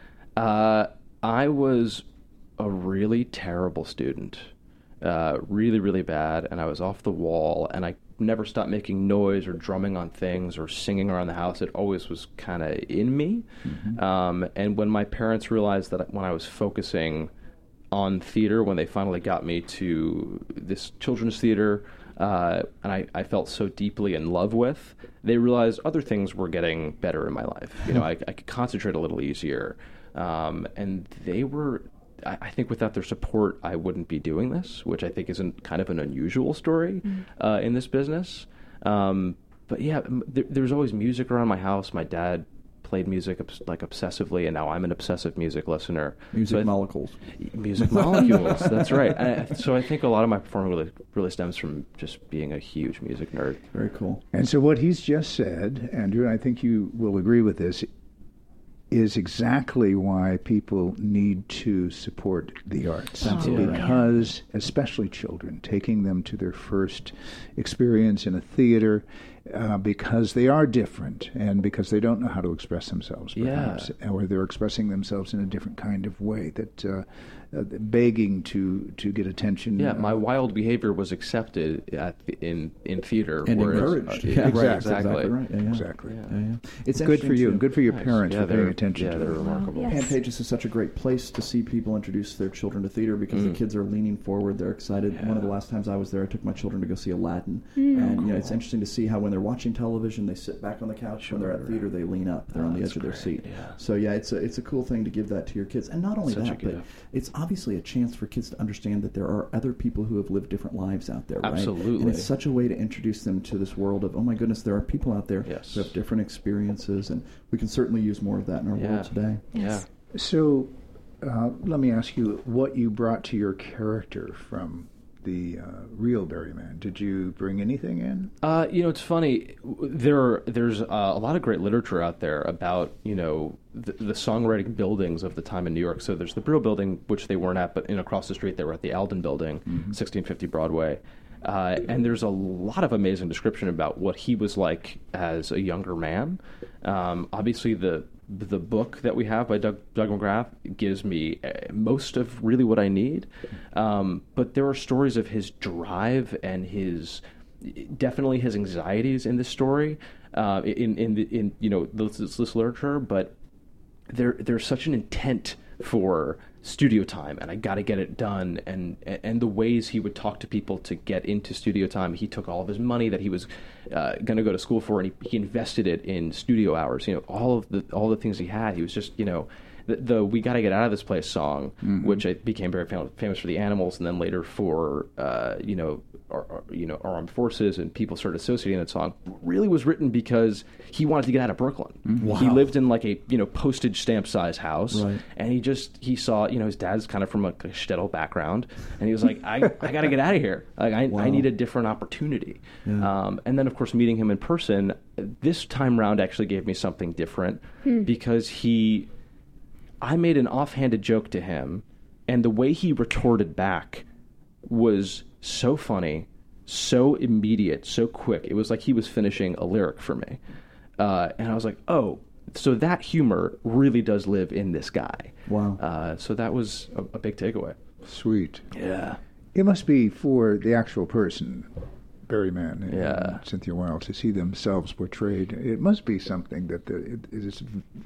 uh, I was a really terrible student, uh, really really bad, and I was off the wall, and I never stopped making noise or drumming on things or singing around the house. It always was kind of in me. Mm-hmm. Um, and when my parents realized that when I was focusing on theater, when they finally got me to this children's theater, uh, and I, I felt so deeply in love with, they realized other things were getting better in my life. You know, I, I could concentrate a little easier. Um, and they were, I, I think without their support, I wouldn't be doing this, which I think is an, kind of an unusual story mm-hmm. uh, in this business. Um, but yeah, m- there, there was always music around my house. My dad played music obs- like obsessively, and now I'm an obsessive music listener. Music so I, molecules. Music molecules. That's right. I, so I think a lot of my performing really, really stems from just being a huge music nerd. Very cool. And so what he's just said, Andrew, and I think you will agree with this, is exactly why people need to support the arts. Absolutely. Because, especially children, taking them to their first experience in a theater, uh, because they are different and because they don't know how to express themselves, perhaps, Yeah. or they're expressing themselves in a different kind of way, that uh, uh, begging to, to get attention. Yeah, uh, my wild behavior was accepted at the, in in theater And whereas- encouraged. uh, Yeah, right, right, exactly. exactly right. Yeah, yeah. Exactly. Yeah. Yeah, yeah. It's Good for interesting, you, too. and good for your Nice. parents Yeah, for paying they're- attention yeah, to they're it. remarkable. Yes. Pantages is such a great place to see people introduce their children to theater because Mm. the kids are leaning forward, they're excited. One of the last times I was there, I took my children to go see Aladdin, and you know it's interesting to see how when they're watching television, they sit back on the couch. When they're at theater, they lean up. They're Oh, on the that's edge of their great, seat. yeah. So yeah, it's a it's a cool thing to give that to your kids, and not only Such a that, but gift. it's obviously a chance for kids to understand that there are other people who have lived different lives out there. Right? Absolutely. And it's such a way to introduce them to this world of oh my goodness, there are people out there Yes. who have different experiences, and we can certainly use more of that in our Yeah. world today. Yes. Yeah. So, uh, let me ask you what you brought to your character from the uh, real Berryman. Did you bring anything in? Uh, you know, it's funny. There, there's uh, a lot of great literature out there about you know the, the songwriting buildings of the time in New York. So there's the Brill Building, which they weren't at, but in across the street they were at the Alden Building, Mm-hmm. sixteen fifty Broadway. Uh, and there's a lot of amazing description about what he was like as a younger man. Um, obviously, the the book that we have by Doug, Doug McGrath gives me uh, most of really what I need. Um, but there are stories of his drive and his definitely his anxieties in this story, uh, in in the, in you know this, this literature. But there there's such an intent for studio time, and I got to get it done, and and the ways he would talk to people to get into studio time. He took all of his money that he was uh, going to go to school for, and he, he invested it in studio hours. You know, all of the all the things he had. He was just, you know, the, the "We Got to Get Out of This Place" song, mm-hmm. which I became very fam- famous for the Animals, and then later for uh, you know. Our, our, you know, our armed forces, and people started associating that song, really was written because he wanted to get out of Brooklyn. Wow. He lived in like a, you know, postage stamp size house, Right. and he just, he saw, you know, his dad's kind of from a, a shtetl background, and he was like, I, I got to get out of here. Like, I, Wow. I need a different opportunity. Yeah. Um, and then, of course, meeting him in person, this time round actually gave me something different because he, I made an offhanded joke to him, and the way he retorted back was so funny, so immediate, so quick. It was like he was finishing a lyric for me. Uh, and I was like, oh, so that humor really does live in this guy. Wow. Uh, so that was a, a big takeaway. Sweet. Yeah. It must be for the actual person, Berryman and Yeah. Cynthia Weil, to see themselves portrayed. It must be something that the, it is.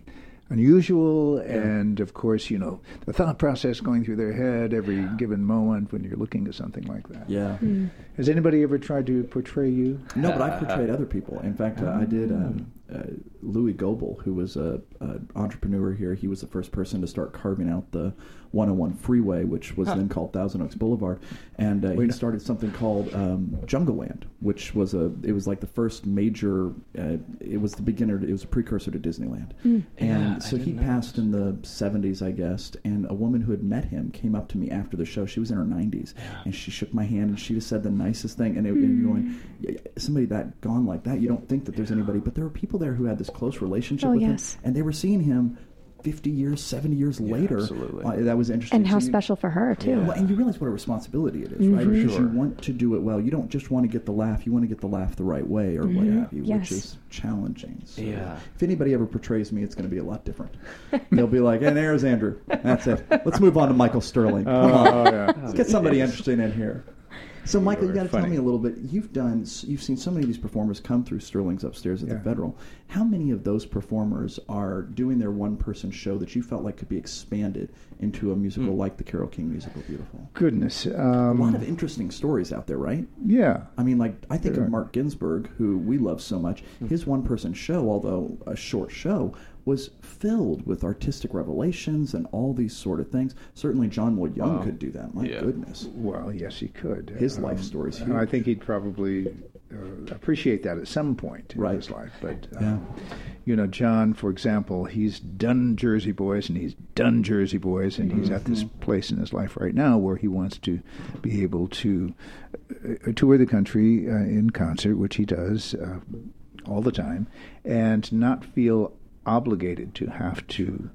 unusual, and of course, you know, the thought process going through their head every given moment when you're looking at something like that. Yeah. Mm. Has anybody ever tried to portray you? No, but I've portrayed other people. In fact, uh, I did um, uh, Louis Goebel, who was a, a entrepreneur here. He was the first person to start carving out the one oh one freeway, which was then called Thousand Oaks Boulevard, and uh, he started something called um, Jungle Land, which was a it was like the first major. Uh, it was the beginner. It was a precursor to Disneyland, Mm. and Yeah, so I he didn't know passed this. in the seventies, I guess. And a woman who had met him came up to me after the show. She was in her nineties, and she shook my hand, and she just said the nicest thing. And, it, and you're going, "Yeah, somebody that gone like that, you don't think that there's anybody, but there were people there who had this close relationship Oh, with yes. him, and they were seeing him fifty years, seventy years later. absolutely. Uh, that was interesting. And how So you- special for her, too. well, and you realize what a responsibility it is, right? Mhm. Because sure. you want to do it well. You don't just want to get the laugh. You want to get the laugh the right way, or what have you, Yes. which is challenging. So Yeah. if anybody ever portrays me, it's going to be a lot different. They'll be like, "And there's Andrew. That's it. Let's move on to Michael Sterling. Come on, Oh, yeah. let's get somebody interesting in here." So, Michael, you Very got to tell funny. me a little bit. You've done, you've seen so many of these performers come through Sterling's upstairs at Yeah. the Federal. How many of those performers are doing their one-person show that you felt like could be expanded into a musical like the Carole King musical, Beautiful? Goodness. A Um, lot of interesting stories out there, right? yeah. I mean, like, I think There of are. Mark Ginsburg, who we love so much. His one-person show, although a short show, was filled with artistic revelations and all these sort of things. Certainly John Lloyd Young Wow. could do that. My Yeah. goodness. Well, yes, he could. His life story's huge. I think he'd probably uh, appreciate that at some point in Right. his life. But, uh, Yeah. you know, John, for example, he's done Jersey Boys and he's done Jersey Boys, and he's at this Mm-hmm. place in his life right now where he wants to be able to uh, tour the country uh, in concert, which he does uh, all the time, and not feel obligated to have to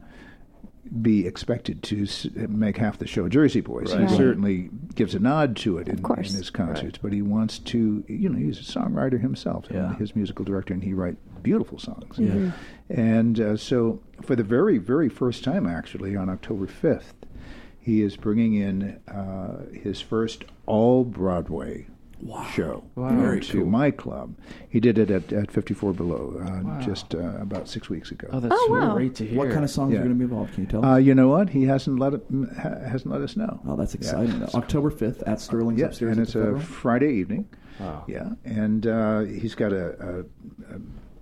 be expected to s- make half the show Jersey Boys. Right. He certainly gives a nod to it in, in course. his concerts, but he wants to, you know, he's a songwriter himself, and Yeah. his musical director, and he writes beautiful songs. Yeah. And uh, so for the very, very first time, actually, on October fifth, he is bringing in uh, his first all-Broadway show Very to cool. my club. He did it at, at fifty-four Below uh, Wow. just uh, about six weeks ago. Oh, that's Oh, wow. great to hear. What kind of songs Yeah. are going to be involved? Can you tell us? Uh, you know what? He hasn't let it, ha- hasn't let us know. oh, that's Yeah. exciting. October fifth at Sterling's Yeah, upstairs and at it's the a Federal. Friday evening. Wow. Yeah, and uh, he's got a, a, a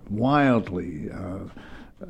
wildly uh, uh,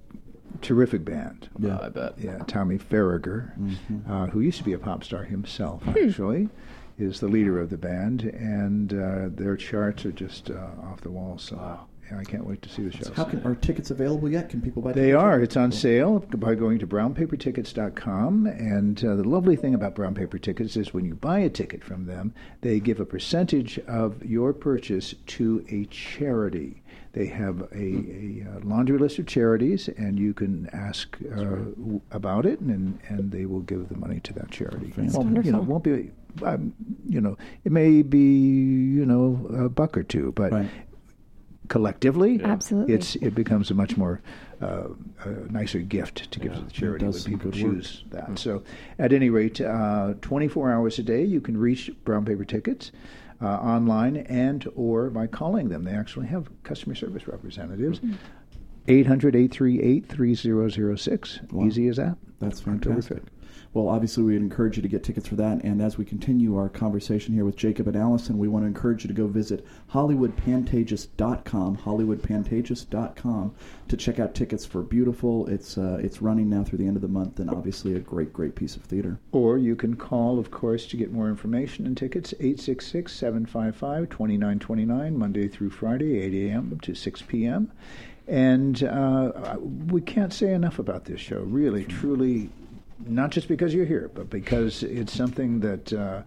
terrific band. Yeah. I bet. Yeah, Tommy Farragher, Mm-hmm. uh, who used to be a pop star himself, actually, is the leader of the band, and uh, their charts are just uh, off the wall. So yeah, I can't wait to see the show. How can, are tickets available yet? Can people buy They tickets? are. It's on sale by going to brown paper tickets dot com. And uh, the lovely thing about Brown Paper Tickets is when you buy a ticket from them, they give a percentage of your purchase to a charity. They have a, a uh, laundry list of charities, and you can ask uh, w- about it, and, and they will give the money to that charity. That's Well, you know, wonderful. it won't be, um, you know, it may be, you know, a buck or two, but Right. collectively, Absolutely. it's it becomes a much more uh, a nicer gift to give Yeah. to the charity does when some people good work. choose that. So, at any rate, uh, twenty-four hours a day, you can reach Brown Paper Tickets uh, online and or by calling them. They actually have customer service representatives. eight hundred, eight three eight, three zero zero six. Wow. Easy as that. That's October fantastic. fifth. Well, obviously, we'd encourage you to get tickets for that. And as we continue our conversation here with Jacob and Allison, we want to encourage you to go visit Hollywood Pantages dot com, Hollywood Pantages dot com, to check out tickets for Beautiful. It's uh, it's running now through the end of the month, and obviously a great, great piece of theater. Or you can call, of course, to get more information and tickets, eight six six, seven five five, two nine two nine, Monday through Friday, eight a.m. to six p.m. And uh, we can't say enough about this show, really, truly, not just because you're here, but because it's something that uh,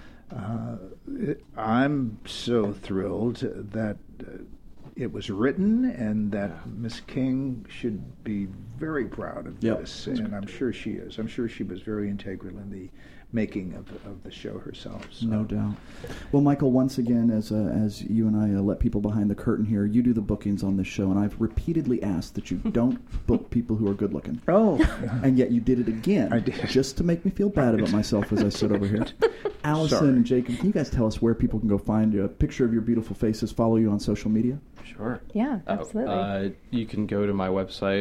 uh, it, I'm so thrilled that uh, it was written, and that Miss King should be very proud of Yep. this, and I'm sure she is. I'm sure she was very integral in the making of, of the show herself. So. No doubt. Well, Michael, once again, as uh, as you and I uh, let people behind the curtain here, you do the bookings on this show, and I've repeatedly asked that you don't book people who are good looking. Oh, And yet you did it again, I did. just to make me feel bad about myself as I sit over here. Allison Sorry. and Jacob, can you guys tell us where people can go find a picture of your beautiful faces, follow you on social media? Sure. Yeah, Oh, absolutely. uh, you can go to my website,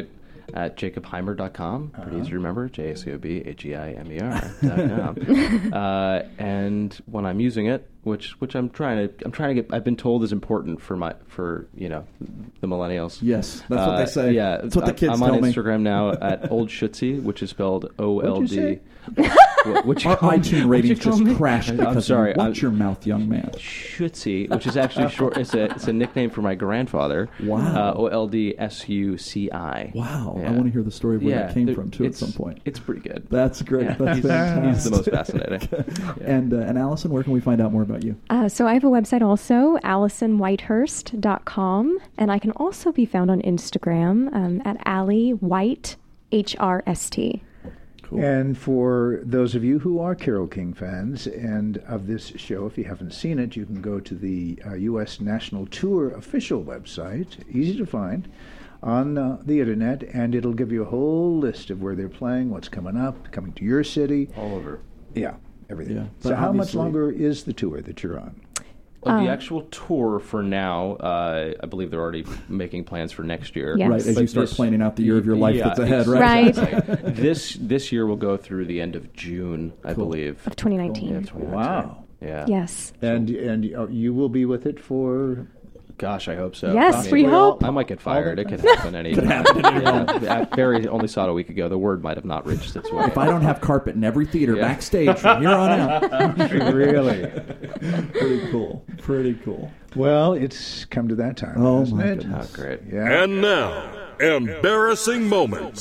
at jacob heimer dot com. Pretty Uh-huh. easy to remember, J A C O B H E I M E R dot com. uh, and when I'm using it, which which I'm trying to I'm trying to get I've been told is important for my for you know the millennials. Yes, that's what Uh, they say. Yeah, That's what the kids I'm tell on me. Instagram now at Old Schutzy, which is spelled O L What'd you D. say? What, what you Our call me? iTunes What'd you ratings call just me? crashed because I'm sorry. of you. I'm- Watch your mouth, young man. Schutzy, which is actually short. It's a it's a nickname for my grandfather. Wow. Uh, O L D S U C I. Wow, I Yeah. want to hear the story of where Yeah, that came there- from too at it's- some point. It's pretty good. That's great. Yeah, That's he's, fantastic. he's the most fascinating. Yeah. And uh, and Allison, where can we find out more about you? Uh, so I have a website also, allison whitehurst dot com, and I can also be found on Instagram um, at Allie White H R S T. Cool. And for those of you who are Carole King fans and of this show, if you haven't seen it, you can go to the uh, U S National Tour official website, easy to find, on uh, the internet, and it'll give you a whole list of where they're playing, what's coming up, coming to your city. All over. Yeah, everything. Yeah, so but how much obviously- longer is the tour that you're on? Of the Uh, actual tour for now, uh, I believe they're already making plans for next year. Yes. Right, as But you start this- planning out the year of your life yeah, that's ahead, right? Right. exactly. this this year will go through the end of June, I Cool. believe. Of twenty nineteen. Yeah, twenty nineteen. Wow. Yeah. Yes. And and uh, you will be with it for... Gosh, I hope so. Yes, I we hope. I might get fired. It could happen any. Could happen yeah, Barry only saw it a week ago. The word might have not reached its way. If I don't have carpet in every theater Yeah. backstage from here on out. Really? Pretty cool. Pretty cool. Well, it's come to that time, Oh, hasn't my it? goodness. Oh, great. Yeah. And now, embarrassing moments.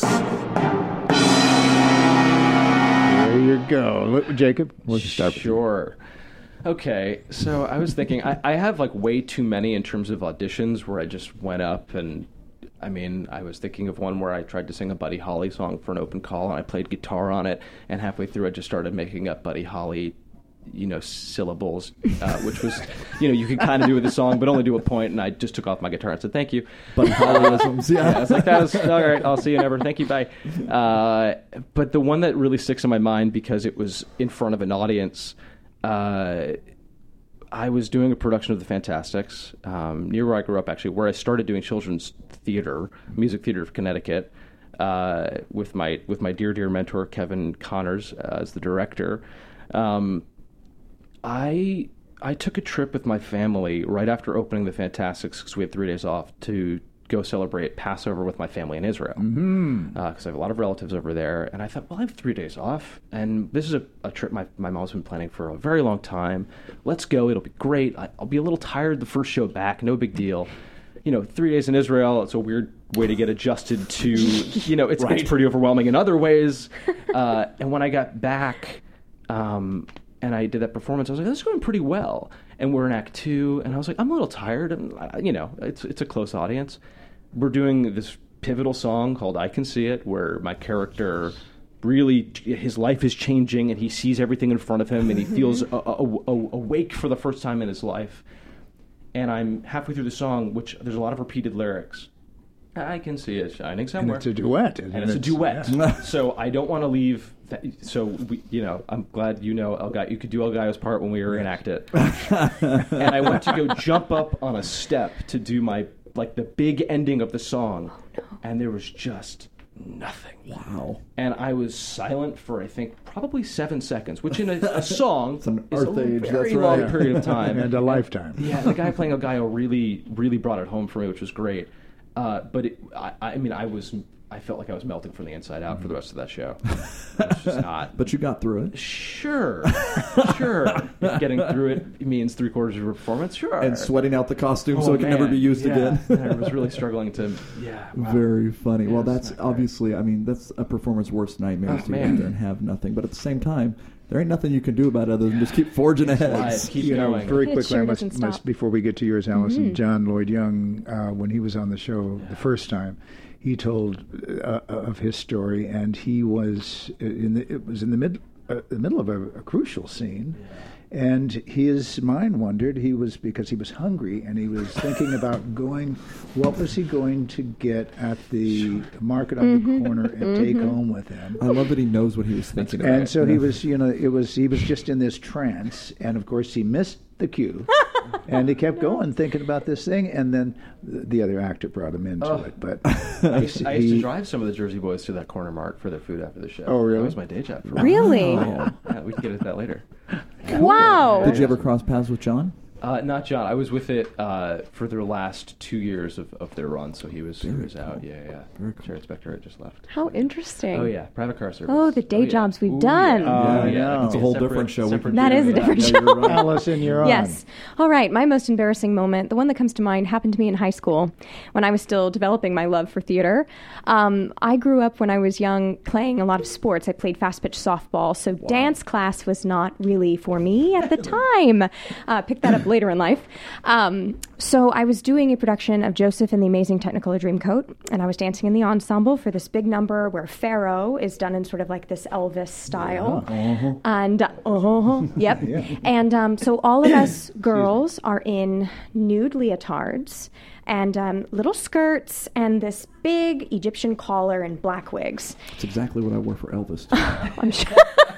There you go. Look, Jacob, we'll start with you. Sure. Okay, so I was thinking, I, I have like way too many in terms of auditions where I just went up and, I mean, I was thinking of one where I tried to sing a Buddy Holly song for an open call and I played guitar on it, and halfway through I just started making up Buddy Holly, you know, syllables, uh, which was, you know, you could kind of do with the song, but only do a point, and I just took off my guitar and said, thank you. But Hollyisms, yeah. Yeah, I was like, that was, all right, I'll see you never. Thank you, bye. Uh, but the one that really sticks in my mind because it was in front of an audience, uh, I was doing a production of The Fantastics um, near where I grew up, actually, where I started doing children's theater, Music Theater of Connecticut, uh, with my with my dear, dear mentor, Kevin Connors, uh, as the director. Um, I I took a trip with my family right after opening The Fantastics, because we had three days off, to go celebrate Passover with my family in Israel. Because mm-hmm. uh, I have a lot of relatives over there. And I thought, well, I have three days off. And this is a, a trip my, my mom's been planning for a very long time. Let's go. It'll be great. I, I'll be a little tired the first show back. No big deal. You know, three days in Israel, it's a weird way to get adjusted to, you know, it's, Right. it's pretty overwhelming in other ways. Uh, and when I got back... Um, and I did that performance, I was like, this is going pretty well. And we're in Act Two, and I was like, I'm a little tired. And, uh, you know, it's it's a close audience. We're doing this pivotal song called I Can See It, where my character really, his life is changing, and he sees everything in front of him, and he feels a, a, a, awake for the first time in his life. And I'm halfway through the song, which there's a lot of repeated lyrics. I can see it shining And somewhere. it's a duet. And it's a duet. yeah. So I don't want to leave. That, so, we, you know, I'm glad you know El Gallo. You could do El Gallo's part when we reenact it. And I went to go jump up on a step to do my, like, the big ending of the song. And there was just nothing. Wow. And I was silent for, I think, probably seven seconds, which in a, a song It's an is a earth age, very that's long right. period of time. And a lifetime. Yeah, the guy playing El Gallo really, really brought it home for me, which was great. Uh, but it, I, I mean, I was, I felt like I was melting from the inside out for the rest of that show. It's just not. But you got through it. Sure, sure. If getting through it means three quarters of your performance, sure. And sweating out the costume Oh, so it can never man. be used Yeah. again. I was really struggling to. Yeah. Wow. Very funny. Yeah, well, it's that's not great. obviously, I mean, that's a performer's worst nightmare Oh, is to man. get there and have nothing. But at the same time, there ain't nothing you can do about it other than just keep forging ahead. Live. Keep you know, going. very It quickly, sure I must, doesn't must stop. before we get to yours, Allison, Mm-hmm. John Lloyd Young, uh, when he was on the show the first time, he told uh, of his story, and he was in the, it was in the mid uh, the middle of a, a crucial scene. And his mind wandered. He was because he was hungry, and he was thinking about going. What was he going to get at the market on the corner and take home with him? I love that he knows what he was thinking about. And so he was, you know, it was he was just in this trance, and of course he missed the cue, and he kept going, thinking about this thing, and then the, the other actor brought him into Oh. it. But I used, I used he- to drive some of the Jersey Boys to that corner mart for their food after the show. Oh, really? That was my day job. For a while. Really? Yeah, yeah, we can get into that later. Wow. Did you ever cross paths with John? Uh, not John. I was with it uh, for their last two years of, of their run, so he was he was out. Yeah, yeah. Very cool. Sheriff Spector had just left. How interesting. Oh yeah, private car service. Oh, the day yeah. jobs we've Ooh, done. Yeah. Oh, yeah, yeah. It's That's a whole different show. We Separate can That show is a for different Yeah, show. you're right. Allison, you're on. Yes. All right. My most embarrassing moment, the one that comes to mind, happened to me in high school when I was still developing my love for theater. Um, I grew up when I was young playing a lot of sports. I played fast pitch softball, so dance class was not really for me at the time. Uh, picked that up later in life. Um, so I was doing a production of Joseph and the Amazing Technicolor Dreamcoat, and I was dancing in the ensemble for this big number where Pharaoh is done in sort of like this Elvis style. And, uh, uh yep. And um, so all of us girls are in nude leotards and um, little skirts and this big Egyptian collar and black wigs. It's exactly what I wore for Elvis. Too. I'm sure.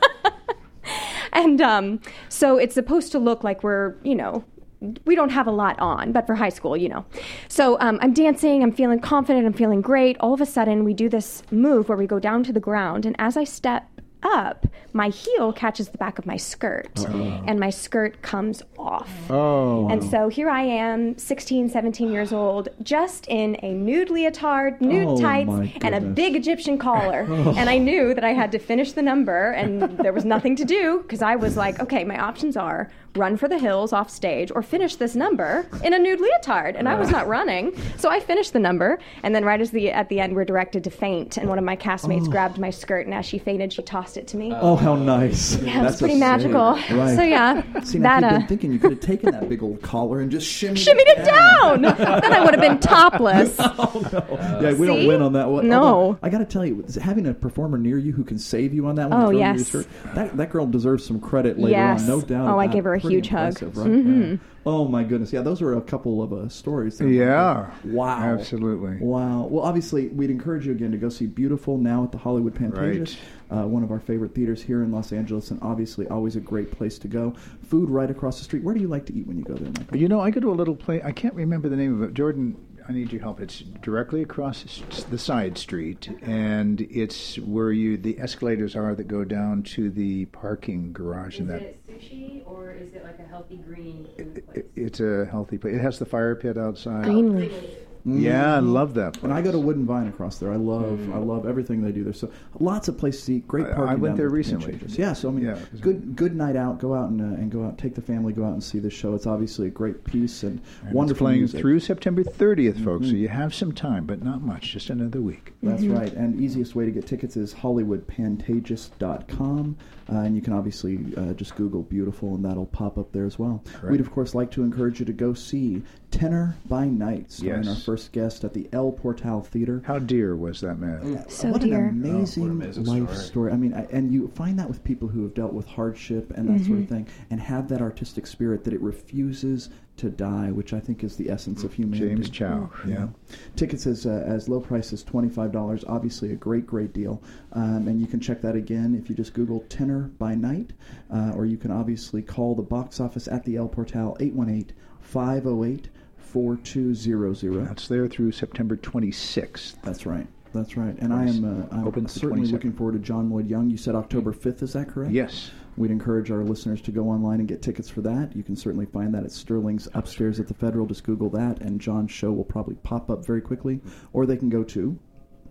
And um, so it's supposed to look like we're, you know, we don't have a lot on, but for high school, you know. So um, I'm dancing, I'm feeling confident, I'm feeling great. All of a sudden, we do this move where we go down to the ground, and as I step up, my heel catches the back of my skirt, Uh-oh. and my skirt comes off. Oh. And so here I am, sixteen, seventeen years old, just in a nude leotard, nude Oh, tights, my and a goodness. big Egyptian collar. And I knew that I had to finish the number, and there was nothing to do, because I was like, okay, my options are run for the hills off stage or finish this number in a nude leotard. And I was not running. So I finished the number, and then right as the at the end, we're directed to faint, and one of my castmates Oh. grabbed my skirt, and as she fainted, she tossed it to me. Oh, how nice. Yeah, it was That's a pretty save. magical. Right. So yeah, See, now that if you'd uh, been thinking you could have taken that big old collar and just shimmied, shimmied it down. Then I would have been topless. Oh, no. Yeah, we don't See? win on that one. No. Although, I got to tell you, having a performer near you who can save you on that one, Oh, throw you yes. your skirt, that, that girl deserves some credit later Yes. on, no doubt. Oh, I about gave her a it. Pretty huge hug. impressive, Right? Mhm. Yeah. Oh, my goodness. Yeah, those are a couple of uh, stories. there. Yeah. Wow. Absolutely. Wow. Well, obviously, we'd encourage you again to go see Beautiful now at the Hollywood Pantages, uh, one of our favorite theaters here in Los Angeles, and obviously always a great place to go. Food right across the street. Where do you like to eat when you go there, Michael? You know, I go to a little place. I can't remember the name of it. Jordan, I need your help. It's directly across the s- the side street, and it's where you the escalators are that go down to the parking garage. Is and that it sushi or is it like a healthy green food place? it, it's a healthy place. It has the fire pit outside. Greenleaf. Yeah, I love that place. And I go to Wood and Vine across there. I love, I love everything they do there. So lots of places to eat. Great I- I parking. went down there at the recently. Pantages. Yeah. So I mean, Yeah. good, good night out. Go out and uh, and go out. Take the family. Go out and see the show. It's obviously a great piece and, And wonderful it's playing music. through September thirtieth, folks. So Mhm. you have some time, but not much. Just another week. That's Mm-hmm. right. And easiest way to get tickets is hollywood pantages dot com. Uh, and you can obviously uh, just Google Beautiful, and that'll pop up there as well. Right. We'd, of course, like to encourage you to go see Tenor by Night, starring Yes. our first guest at the El Portal Theater. How dear was that man? So what dear. an amazing, Oh, what an amazing life story. story. I mean, I, and you find that with people who have dealt with hardship and that sort of Mm-hmm. thing, and have that artistic spirit that it refuses to die, which I think is the essence of humanity. James Chow. Yeah. Tickets as uh, as low price as twenty-five dollars. Obviously, a great, great deal. Um, and you can check that again if you just Google Tenor by Night, uh, or you can obviously call the box office at the El Portal eight one eight, five oh eight, four two zero zero. That's there through September twenty-sixth. That's right. That's right. And I am uh, I'm Open to certainly twenty-second. looking forward to John Lloyd Young. You said October fifth, is that correct? Yes. We'd encourage our listeners to go online and get tickets for that. You can certainly find that at Sterling's upstairs at the Federal. Just Google that, and John's show will probably pop up very quickly. Or they can go to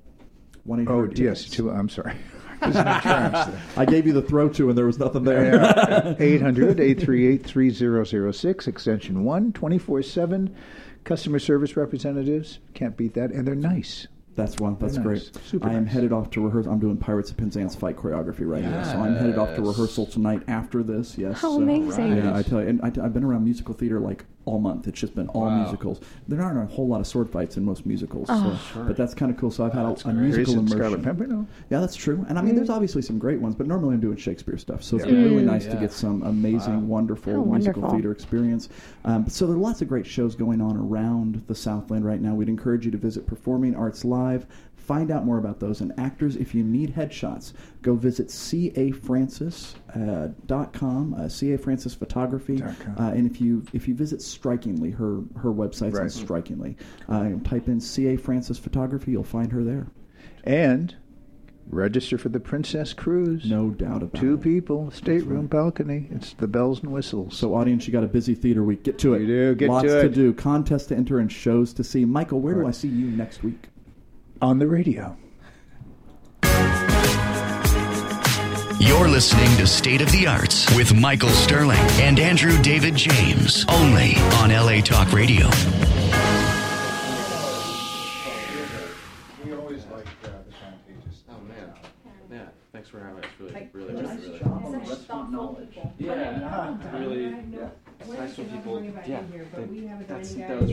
one eight Oh, hundred yes. tickets. To, I'm sorry. There's no tracks there. I gave you the throw to, and there was nothing there. eight hundred, eight three eight, three zero zero six, extension one, twenty-four seven. Customer service representatives. Can't beat that. And they're nice. That's one. That's Very great. nice. Super I am nice. headed off to rehearsal. I'm doing Pirates of Penzance fight choreography right now, so I'm headed off to Yes. rehearsal tonight after this. Yes. How so- amazing. Yeah, I tell you, and I, I've been around musical theater like all month. It's just been all Wow. musicals. There aren't a whole lot of sword fights in most musicals, Oh. so, but that's kind of cool. So I've had That's a, a great. musical Grayson immersion. Scarlet Pimpernel. Yeah, that's true. And I mean, there's obviously some great ones, but normally I'm doing Shakespeare stuff. So it's Yeah. been really Mm. nice to Yeah. get some amazing, Wow. wonderful How musical wonderful. theater experience. Um, so there are lots of great shows going on around the Southland right now. We'd encourage you to visit Performing Arts Live. five. Find out more about those. And actors, if you need headshots, go visit c a francis dot com, uh, C A Francis Photography. Uh, and if you if you visit Strikingly, her her website's Right. on Strikingly. Uh, type in C A Francis Photography, you'll find her there. And register for the Princess Cruise. No doubt about Two it. people, stateroom, balcony. It's the bells and whistles. So, audience, you got a busy theater week. Get to it. You do. Get Lots to to it. do. Contests to enter and shows to see. Michael, where do I see you next week? On the radio. You're listening to State of the Arts with Michael Sterling and Andrew David James, only on L A Talk Radio. We always like uh, the Pantages. Oh man, yeah. Thanks for having us. Really, Like, really, nice really, really. job on the restaurant knowledge. Yeah, really. What Nice else when you have people. to worry about Yeah, in here, but they- we have a that's dining that guy. was